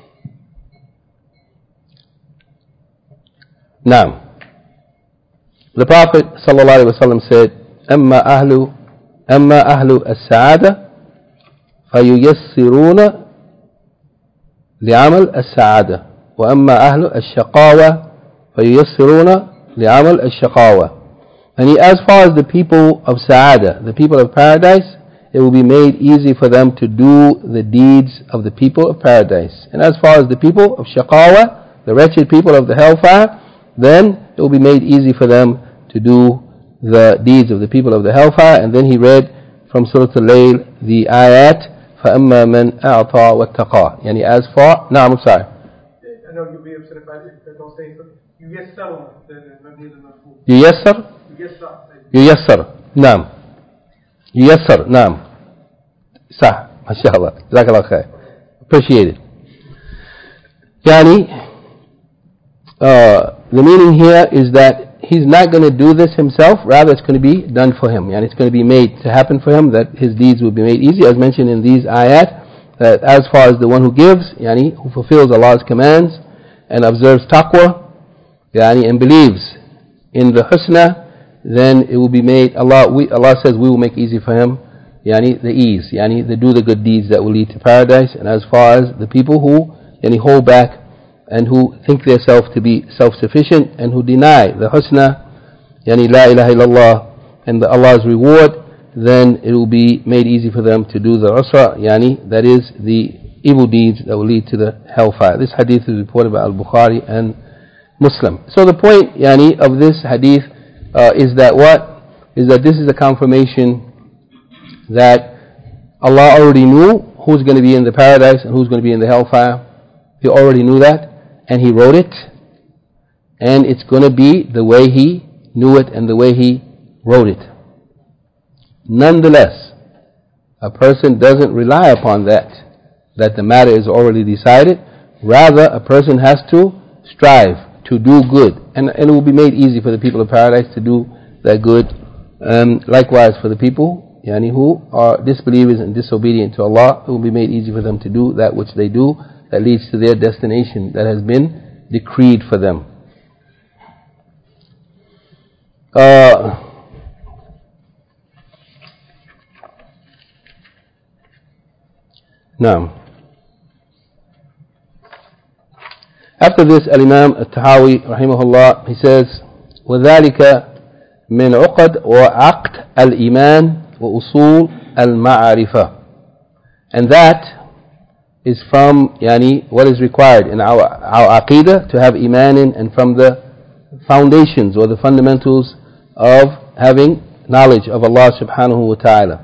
now, the Prophet sallallahu alaihi wasallam said, "Amma ahlu, amma ahlu as-sa'ada, fayuyassiruna li'amal as-sa'ada, wa amma ahlu as-shaqawa, fayuyassiruna li'amal as-shaqawa." And he, as far as the people of Sa'ada, the people of paradise, it will be made easy for them to do the deeds of the people of paradise. And as far as the people of Shaqawa, the wretched people of the hellfire, then it will be made easy for them to do the deeds of the people of the hellfire. And then he read from Surah Al-Layl the ayat, فَأَمَّا مَنْ أَعْطَى وَاتَّقَى. Yani as far, no, I'm sorry. I know you'll be upset if I don't say it, but you get settled. You yassar? You yassar. Naam. ييسر نعم صح ما شاء الله جزاك الله خير appreciate it. يعني uh, the meaning here is that he's not going to do this himself, rather it's going to be done for him, and it's going to be made to happen for him, that his deeds will be made easy, as mentioned in these ayat, that as far as the one who gives, yani who fulfills Allah's commands and observes taqwa, yani and believes in the husna, then it will be made, Allah we, Allah says we will make easy for him, yani the ease, yani they do the good deeds that will lead to paradise. And as far as the people who yani hold back and who think themselves to be self-sufficient and who deny the husna, yani la ilaha illallah and the Allah's reward, then it will be made easy for them to do the usra, yani, that is the evil deeds that will lead to the hellfire. This hadith is reported by Al-Bukhari and Muslim. So the point, yani, of this hadith uh, is that what? Is that this is a confirmation that Allah already knew who's going to be in the paradise and who's going to be in the hellfire. He already knew that, and He wrote it, and it's going to be the way He knew it and the way He wrote it. Nonetheless, a person doesn't rely upon that, that the matter is already decided. Rather, a person has to strive to do good, and, and it will be made easy for the people of paradise to do that good. Um, likewise, for the people yani, who are disbelievers and disobedient to Allah, it will be made easy for them to do that which they do that leads to their destination that has been decreed for them. Uh, now, after this, Al-Imam Al-Tahawi rahimahullah, he says, وَذَلِكَ من عقد وعقد الإيمان وأصول المعرفة. And that is from yani, what is required in our, our aqidah to have iman in, and from the foundations or the fundamentals of having knowledge of Allah subhanahu wa ta'ala.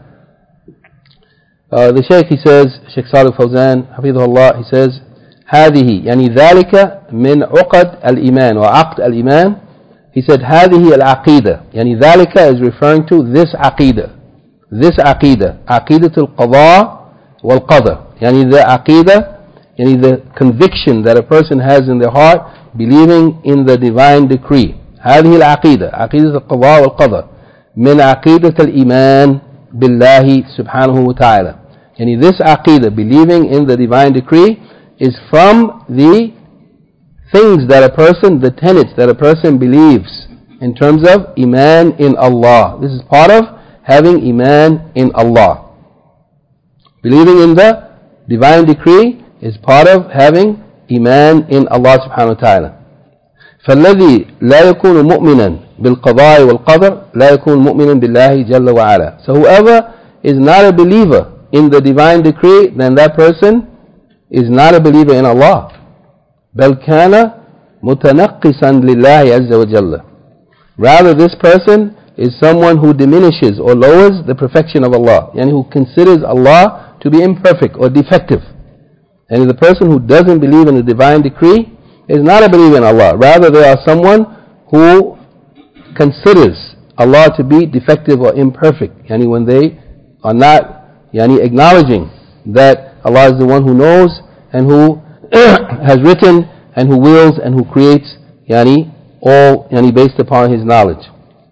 Uh, the Shaykh, he says, Shaykh Salih Fawzan, Hafidhullah, he says, هذه يعني ذلك من عقد الإيمان وعقد الإيمان. He said, هذه العقيدة. يعني ذلك is referring to this aqidah. This aqidah. عقيدة القضاء والقدر. يعني the aqidah, يعني the conviction that a person has in their heart, believing in the divine decree. هذه العقيدة. عقيدة القضاء والقدر. من عقيدة الإيمان بالله سبحانه وتعالى. يعني this aqidah, believing in the divine decree, is from the things that a person, the tenets that a person believes in terms of iman in Allah. This is part of having iman in Allah. Believing in the divine decree is part of having iman in Allah subhanahu wa ta'ala. فالذي لا يكون مؤمنا بالقضاء والقدر لا يكون مؤمنا بالله جل وعلا. So whoever is not a believer in the divine decree, then that person is not a believer in Allah. بل كان متنقصا لله عز وجل. Rather, this person is someone who diminishes or lowers the perfection of Allah, and who considers Allah to be imperfect or defective. And the person who doesn't believe in the divine decree is not a believer in Allah. Rather, they are someone who considers Allah to be defective or imperfect. Yani when they are not yani acknowledging that Allah is the one who knows and who has written and who wills and who creates, yani all yani based upon His knowledge.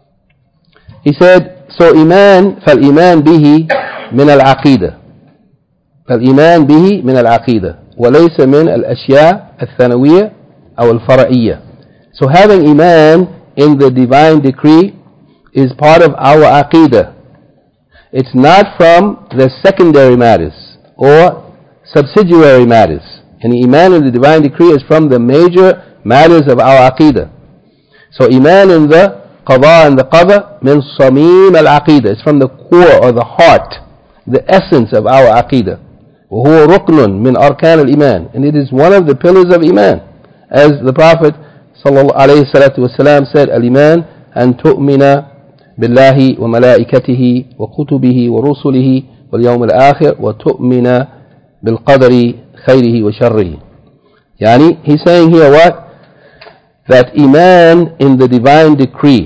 He said, so iman, فالإيمان به من العقيدة. فالإيمان به من العقيدة وليس من الأشياء الثانوية أو الفرعية. So having iman in the divine decree is part of our aqidah. It's not from the secondary matters or subsidiary matters. And iman in the divine decree is from the major matters of our aqidah. So iman in the qada and the qadar min samim al-aqidah. It's from the core or the heart, the essence of our aqidah. وهو ركن من أركان الإيمان. And it is one of the pillars of iman. As the Prophet sallallahu alayhi salatu wasalam said, al-iman an tu'mina billahi wa malaikatihi wa kutubihi wa rusulihi wal yawm al-akhir wa tu'mina bil qadari khayrihi wa sharrihi. Yani, he's saying here what? That iman in the divine decree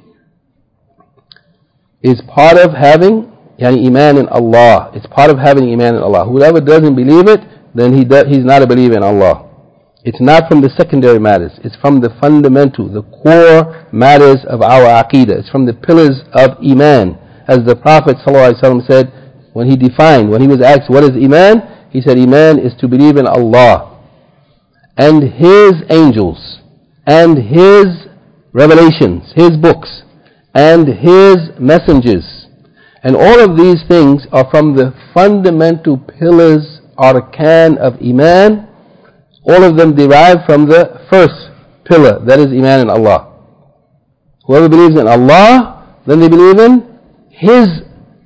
is part of having yani iman in Allah. It's part of having iman in Allah. Whoever doesn't believe it, then he do, he's not a believer in Allah. It's not from the secondary matters. It's from the fundamental, the core matters of our aqidah. It's from the pillars of iman. As the Prophet ﷺ said, when he defined, when he was asked what is iman, he said iman is to believe in Allah and His angels and His revelations, His books and His messengers. And all of these things are from the fundamental pillars, arkan of iman. All of them derive from the first pillar, that is iman in Allah. Whoever believes in Allah, then they believe in His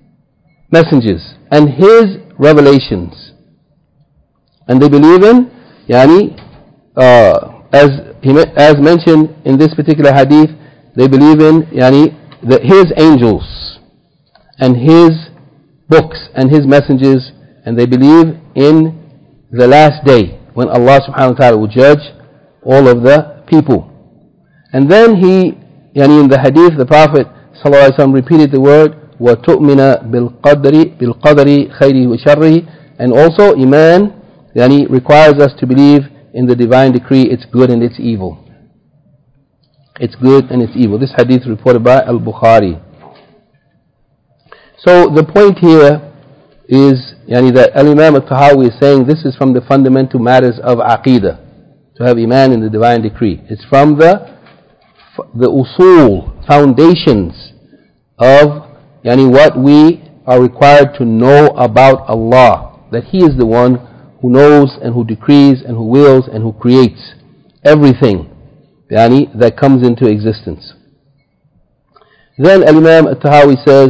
messengers and His revelations. And they believe in, yani, uh, as he, as mentioned in this particular hadith, they believe in, yani, the, His angels and His books and His messengers, and they believe in the last day when Allah subhanahu wa ta'ala will judge all of the people. And then he, yani in the hadith, the Prophet sallallahu alaihi wasallam repeated the word وَتُؤْمِنَ بِالْقَدْرِ بِالْقَدْرِ خَيْرِهِ وَشَرِّهِ, and also iman, yani, requires us to believe in the divine decree, it's good and it's evil. It's good and it's evil. This hadith reported by Al-Bukhari. So the point here is, yani, that Al-Imam Al-Tahawi is saying this is from the fundamental matters of Aqeedah, to have iman in the divine decree. It's from the the usul, foundations of, yani, what we are required to know about Allah, that He is the one who knows and who decrees and who wills and who creates everything, yani, that comes into existence. Then Al-Imam Al-Tahawi says,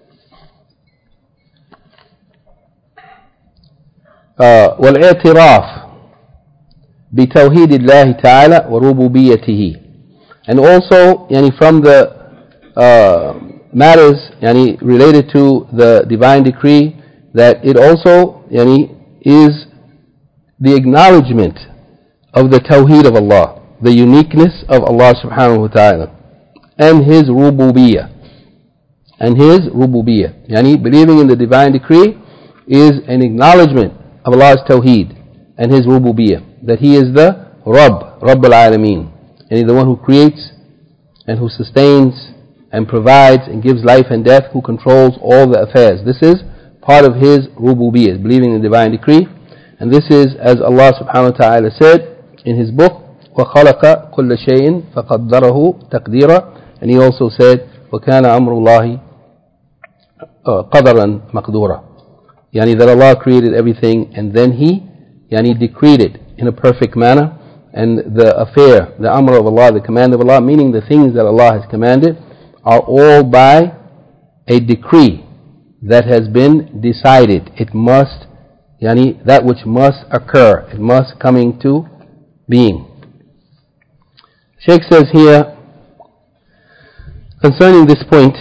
uh, وَالْإِعْتِرَافِ بِتَوْحِيدِ اللَّهِ تَعَالَى وَرُبُوبِيَّتِهِ, and also, yani, from the uh, matters, yani, related to the divine decree, that it also, yani, is the acknowledgement of the tawheed of Allah, the uniqueness of Allah subhanahu wa ta'ala, and His rububiyyah, and His rububiyyah. Yani, believing in the divine decree is an acknowledgement of Allah's tawheed and His rububiyyah, that He is the Rabb, Rabb al-Alameen, and He's the one who creates and who sustains and provides and gives life and death, who controls all the affairs. This is part of His rububiyyah, believing in the divine decree. And this is, as Allah subhanahu wa ta'ala said in His book, وَخَلَقَ كُلَّ شَيْءٍ فَقَدَّرَهُ تَقْدِيرًا, and He also said, وَكَانَ أَمْرُ اللَّهِ قَدَرًا مَقْدُورًا, yani, that Allah created everything and then He, yani, decreed it in a perfect manner. And the affair, the amr of Allah, the command of Allah, meaning the things that Allah has commanded, are all by a decree that has been decided. It must, yani, that which must occur, it must come into being. Shaykh says here, concerning this point,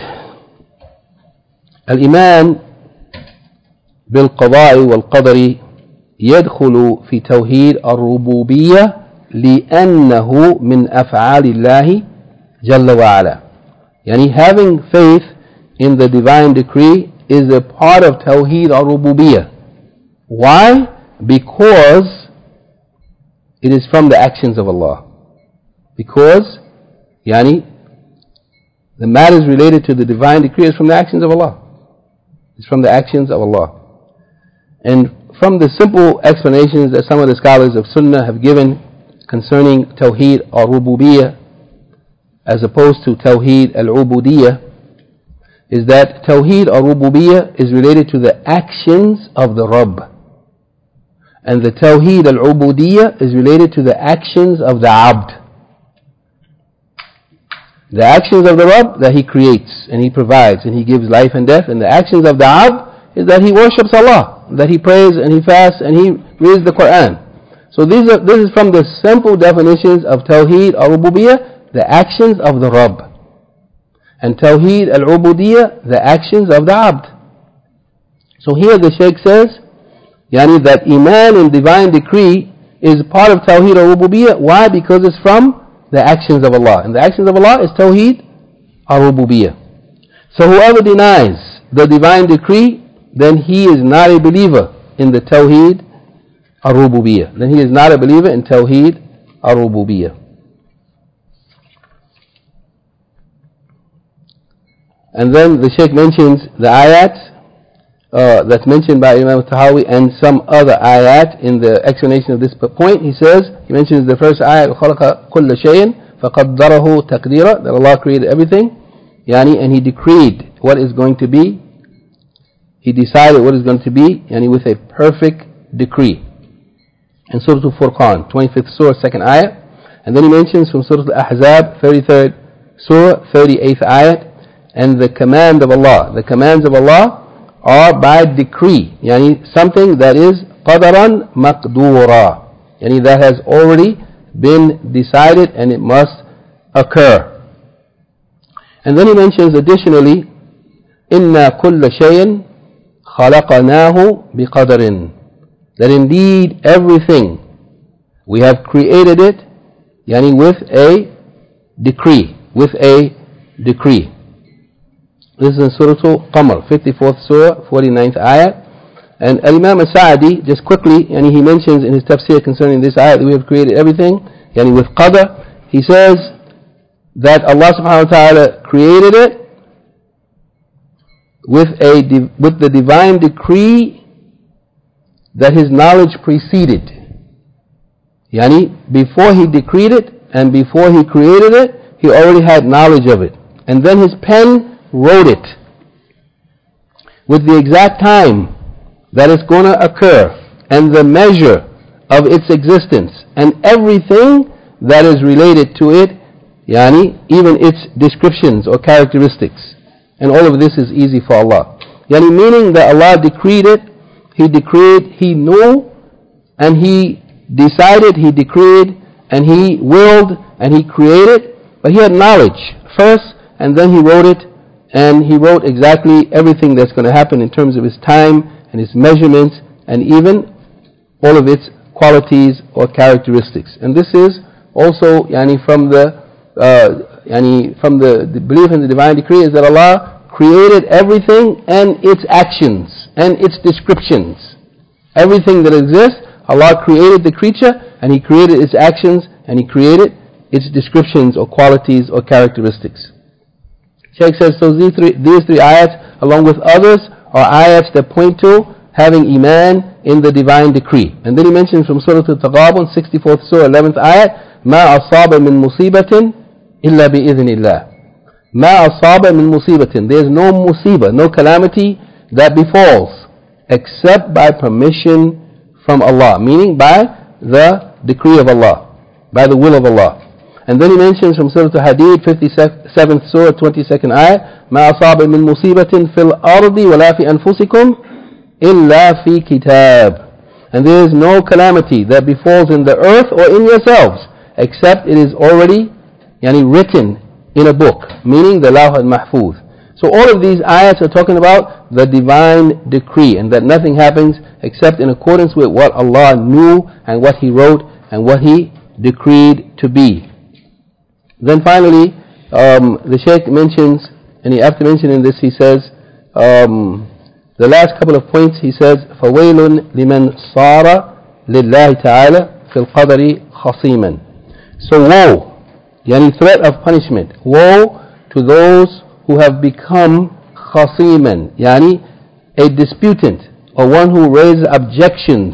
Al-Iman bil-Qada'i wal-Qadari يدخل في توحيد الربوبية لأنه من أفعال الله جل وعلا. Yani, having faith in the divine decree is a part of Tawheed al-Rububiyyah. Why? Because it is from the actions of Allah. Because, yani, the matters related to the divine decree is from the actions of Allah. It's from the actions of Allah. And from the simple explanations that some of the scholars of Sunnah have given concerning Tawheed al-Rububiyyah as opposed to Tawheed al-Ubudiyyah, is that Tawheed al-Rububiyyah is related to the actions of the Rabb, and the Tawheed al-Ubudiyyah is related to the actions of the Abd. The actions of the Rabb, that He creates and He provides and He gives life and death, and the actions of the Abd is that he worships Allah, that he prays and he fasts and he reads the Quran. So these are, this is from the simple definitions of Tawheed al-Rububiyyah, the actions of the Rabb, and Tawheed al-Ubudiyyah, the actions of the Abd. So here the Shaykh says, yani, that Iman in divine decree is part of Tawheed al-Rububiyyah. Why? Because it's from the actions of Allah, and the actions of Allah is Tawheed al-Rububiyyah. So whoever denies the divine decree, then he is not a believer in the Tawheed al-Rububiyyah. Then he is not a believer in Tawheed al-Rububiyyah. And then the Shaykh mentions the ayat uh, that's mentioned by Imam Tahawi and some other ayat in the explanation of this point. He says, he mentions the first ayat, خَلَقَ كُلَّ شَيْءٍ فَقَدَّرَهُ تَقْدِيرًا, that Allah created everything, yani, and He decreed what is going to be. He decided what is going to be, yani, with a perfect decree. In Surah Al-Furqan, twenty-fifth Surah, second ayat. And then he mentions from Surah Al-Ahzab, thirty-third Surah, thirty-eighth ayat, and the command of Allah. The commands of Allah are by decree, yani something that is qadaran maqdura, yani that has already been decided and it must occur. And then he mentions additionally, إِنَّا كُلَّ شَيْءٍ خَلَقَنَاهُ بِقَدَرٍ, that indeed everything we have created it, yani with a decree, with a decree. This is in Surah Al-Qamar, fifty-fourth Surah, forty-ninth ayah. And Al-Imam As-Sa'di, just quickly, yani he mentions in his tafsir concerning this ayah that we have created everything, yani with qadr. He says that Allah subhanahu wa ta'ala created it with a with the divine decree that His knowledge preceded. Yani before He decreed it and before He created it, He already had knowledge of it. And then His pen wrote it with the exact time that it's going to occur and the measure of its existence and everything that is related to it, yani even its descriptions or characteristics. And all of this is easy for Allah. Yani meaning that Allah decreed it, He decreed, He knew, and He decided, He decreed, and He willed, and He created, but He had knowledge first, and then He wrote it, and He wrote exactly everything that's going to happen in terms of His time, and His measurements, and even all of its qualities or characteristics. And this is also yani from the uh, yani from the, the belief in the divine decree, is that Allah created everything and its actions and its descriptions. Everything that exists, Allah created the creature and He created its actions and He created its descriptions or qualities or characteristics. Shaykh says, so these three, these three ayats, along with others, are ayats that point to having iman in the divine decree. And then he mentions from Surah Al-Taghabun, sixty-fourth Surah, eleventh ayat, مَا أَصَابَ مِن مُصِيبَةٍ إِلَّا بِإِذْنِ اللَّهِ. مَا أَصَابَ مِن مُصِيبَةٍ. There is no musibah, no calamity that befalls except by permission from Allah, meaning by the decree of Allah, by the will of Allah. And then he mentions from Surah Al-Hadid, fifty-seventh Surah, twenty-second ayat, مَا أَصَابَ مِن مُصِيبَةٍ فِي الْأَرْضِ وَلَا فِي أَنفُسِكُمْ إِلَّا فِي كِتَابٍ. And there is no calamity that befalls in the earth or in yourselves, except it is already yani, written in a book, meaning the Lawh al-Mahfuz. So all of these ayats are talking about the divine decree, and that nothing happens except in accordance with what Allah knew and what He wrote and what He decreed to be. Then finally, um, the Shaykh mentions, and he, after mentioning this, he says, um, the last couple of points, he says, فَوَيْلٌ لِمَنْ صَارَ لِلَّهِ تَعَالَى فِي الْقَدَرِ خَصِيمًا. So woe, yani threat of punishment, woe to those who have become khasiman, yani a disputant, or one who raises objections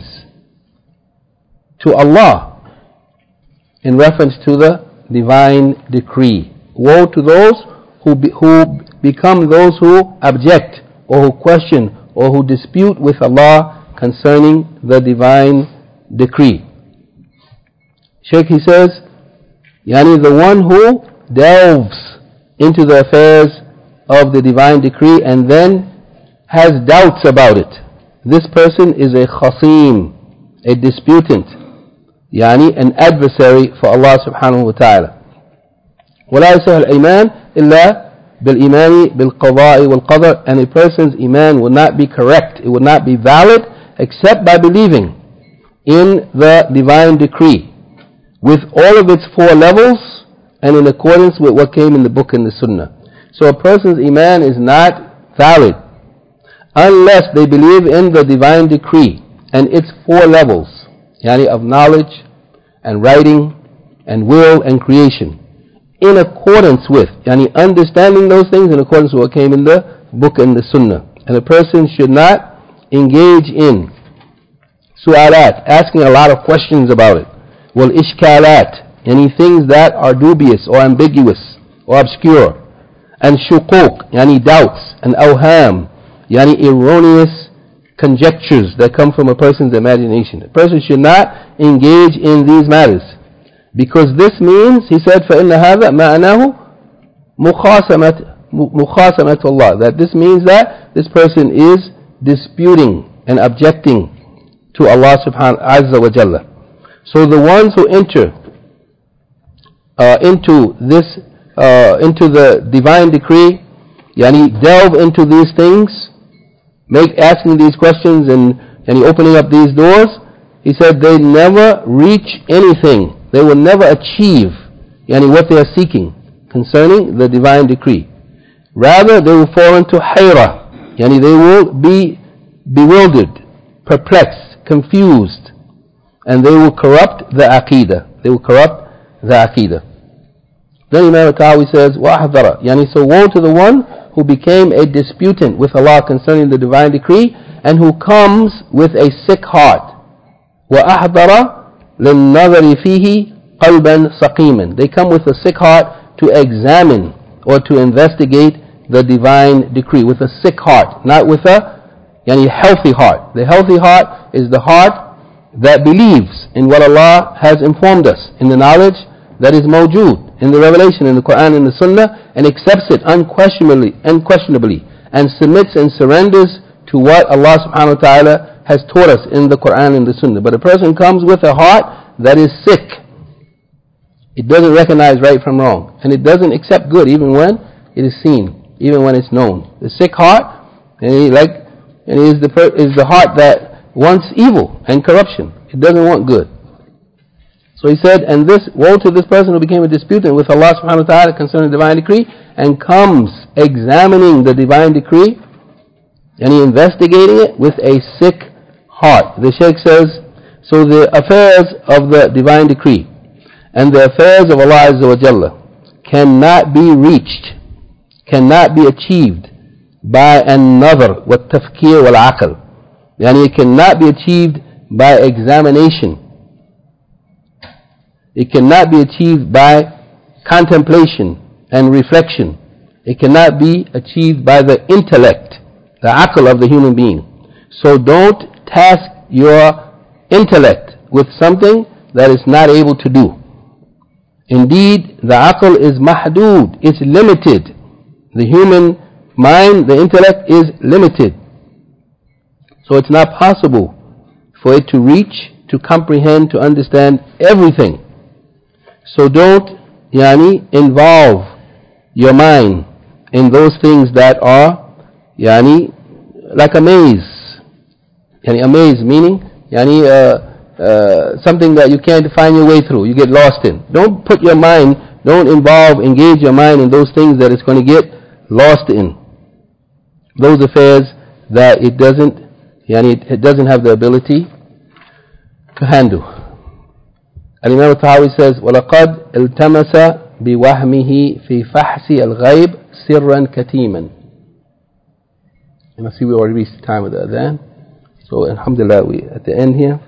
to Allah in reference to the divine decree. Woe to those who, be, who become those who object, or who question, or who dispute with Allah concerning the divine decree. Shaykh, he says, yani the one who delves into the affairs of the divine decree and then has doubts about it. This person is a khasim, a disputant, yani an adversary for Allah subhanahu wa ta'ala. وَلَا يَصِحُ الْإِيمَانِ إِلَّا بِالْإِيمَانِ بِالْقَضَاءِ وَالْقَدَرِ. And a person's iman will not be correct, it will not be valid, except by believing in the divine decree with all of its four levels and in accordance with what came in the book and the sunnah. So a person's iman is not valid unless they believe in the divine decree and its four levels, yani of knowledge and writing and will and creation, in accordance with, yani understanding those things in accordance with what came in the book and the sunnah. And a person should not engage in su'alat, asking a lot of questions about it, wal ishkalat, any things that are dubious or ambiguous or obscure, and shuquq, yani doubts, and awham, yani erroneous conjectures that come from a person's imagination. A person should not engage in these matters, because this means, he said, فَإِنَّ هَذَا مَعْنَاهُ مُخَاصَمَةُ مُخَاصَمَةُ اللَّهِ, that this means that this person is disputing and objecting to Allah subhanahu azza wa jalla. So the ones who enter uh, into this, uh, into the divine decree, yani delve into these things, make asking these questions and, and opening up these doors, he said they never reach anything. They will never achieve yani what they are seeking concerning the divine decree. Rather, they will fall into hayra, yani they will be bewildered, perplexed, confused, and they will corrupt the aqidah. They will corrupt the aqidah. Then Imam al-Tahawi says, وَأَحْذَرَ, yani so woe to the one who became a disputant with Allah concerning the divine decree and who comes with a sick heart. وَأَحْذَرَ لِلنَّظَرِ فِيهِ قَلْبًا سَقِيمًا. They come with a sick heart to examine or to investigate the divine decree with a sick heart, not with a yani healthy heart. The healthy heart is the heart that believes in what Allah has informed us, in the knowledge that is mawjood, in the revelation, in the Quran and the Sunnah, and accepts it unquestionably, unquestionably, and submits and surrenders to what Allah subhanahu wa ta'ala has taught us in the Quran and the Sunnah. But a person comes with a heart that is sick. It doesn't recognize right from wrong, and it doesn't accept good even when it is seen, even when it's known. The sick heart, and he like, and is the is the heart that wants evil and corruption. It doesn't want good. So he said, and this woe to this person who became a disputant with Allah subhanahu wa ta'ala concerning the divine decree and comes examining the divine decree and he investigating it with a sick heart. The Shaykh says, so the affairs of the divine decree and the affairs of Allah Azza wa Jalla cannot be reached, cannot be achieved by another, what tafkir wal aql. Yani it cannot be achieved by examination. It cannot be achieved by contemplation and reflection. It cannot be achieved by the intellect, the aql of the human being. So don't task your intellect with something that it's not able to do. Indeed, the aql is mahdood, it's limited. The human mind, the intellect is limited. So it's not possible for it to reach, to comprehend, to understand everything. So don't yani involve your mind in those things that are yani like a maze. Yani a maze meaning yani uh, uh, something that you can't find your way through, you get lost in. Don't put your mind, don't involve, engage your mind in those things that it's going to get lost in. Those affairs that it doesn't yani it doesn't have the ability to handle. Al-Imam al-Tahawi says, وَلَقَدْ الْتَمَسَ بِوَهْمِهِ فِي فَحْسِ الْغَيْبِ سِرًّا كَتِيمًا. You must see we already reached the time of the adhan. So alhamdulillah, we at the end here.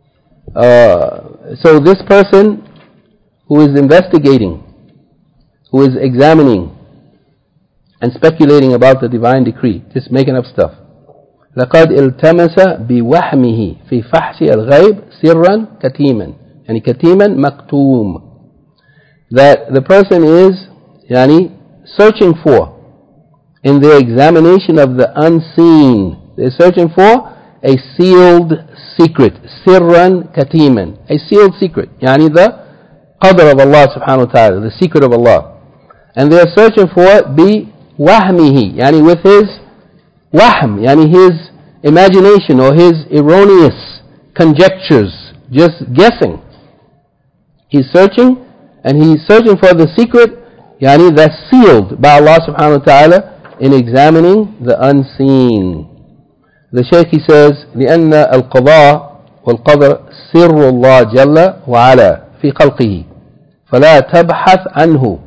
Uh, so this person who is investigating, who is examining and speculating about the divine decree, just making up stuff. لَقَدْ الْتَمَسَ بِوَهْمِهِ فِي فَحْسِ الْغَيْبِ سِرًّا كَتِيمًا. Yani katiman maktoom, that the person is yani searching for in their examination of the unseen. They're searching for a sealed secret, sirran katiman, a sealed secret, yani the qadr of Allah subhanahu wa ta'ala, the secret of Allah. And they're searching for it bi wahmihi, yani with his wahm, yani his imagination or his erroneous conjectures, just guessing. He's searching, and he's searching for the secret, yani that's sealed by Allah subhanahu wa ta'ala in examining the unseen. The Shaykh he says, لأن القضاء والقدر سر الله جل وعلا في خلقه فلا تبحث عنه.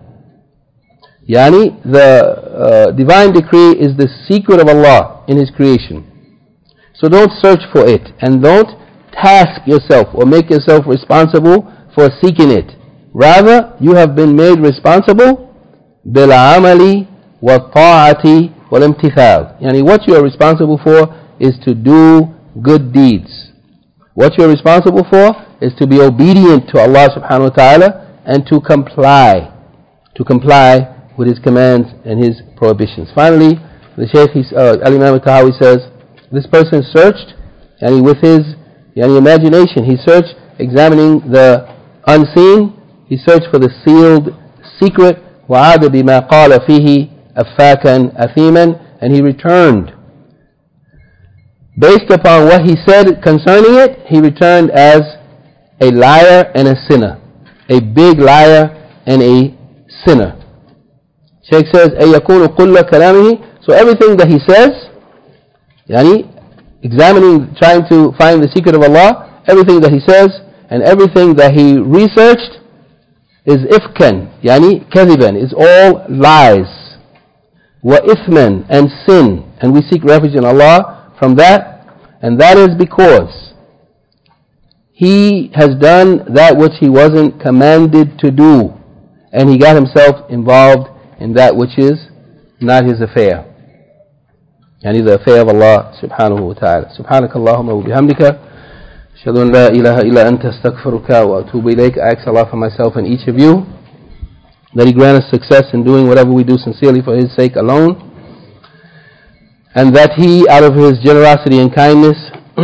Yani the uh, divine decree is the secret of Allah in His creation. So don't search for it, and don't task yourself or make yourself responsible for seeking it. Rather, you have been made responsible بالعمل والطاعة والامتثال. Yani what you are responsible for is to do good deeds. What you are responsible for is to be obedient to Allah subhanahu wa ta'ala and to comply, to comply with His commands and His prohibitions. Finally, the Shaykh, uh, Al-Imam al-Tahawi says, this person searched, and with his yani, imagination, he searched, examining the unseen, he searched for the sealed secret, وَعَادَ بِمَا قَالَ فِيهِ أَفَّاكًا أَثِيمًا, and he returned. Based upon what he said concerning it, he returned as a liar and a sinner. A big liar and a sinner. Shaykh says, أَيَكُونُ قُلَّ كَلَامِهِ. So everything that he says, yani, examining, trying to find the secret of Allah, everything that he says and everything that he researched is ifkan, yani kadhiban, is all lies. Wa ithman, and sin. And we seek refuge in Allah from that, and that is because he has done that which he wasn't commanded to do, and he got himself involved in that which is not his affair. Yani the affair of Allah subhanahu wa ta'ala. Subhanaka Allahumma wa bihamdika. Ashhadu an la ilaha illa anta astaghfiruka wa atubu ilayk. I ask Allah for myself and each of you that He grant us success in doing whatever we do sincerely for His sake alone, and that He, out of His generosity and kindness,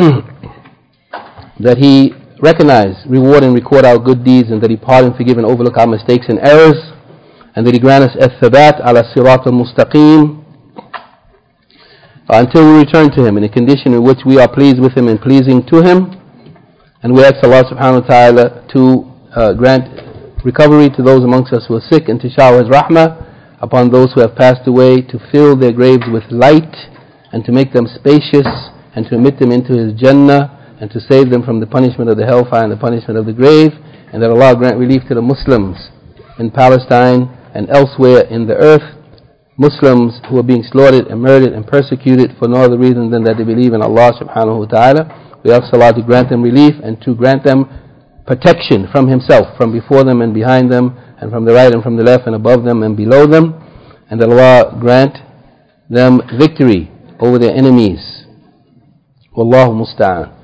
that He recognize, reward and record our good deeds, and that He pardon, forgive and overlook our mistakes and errors, and that He grant us al-thabat ala sirat al-mustaqim until we return to Him in a condition in which we are pleased with Him and pleasing to Him. And we ask Allah subhanahu wa ta'ala to uh, grant recovery to those amongst us who are sick, and to shower His rahmah upon those who have passed away, to fill their graves with light, and to make them spacious, and to admit them into His Jannah, and to save them from the punishment of the hellfire and the punishment of the grave. And that Allah grant relief to the Muslims in Palestine and elsewhere in the earth, Muslims who are being slaughtered and murdered and persecuted for no other reason than that they believe in Allah subhanahu wa ta'ala. We ask Allah to grant them relief and to grant them protection from Himself, from before them and behind them, and from the right and from the left and above them and below them. And that Allah grant them victory over their enemies. Wallahu musta'an.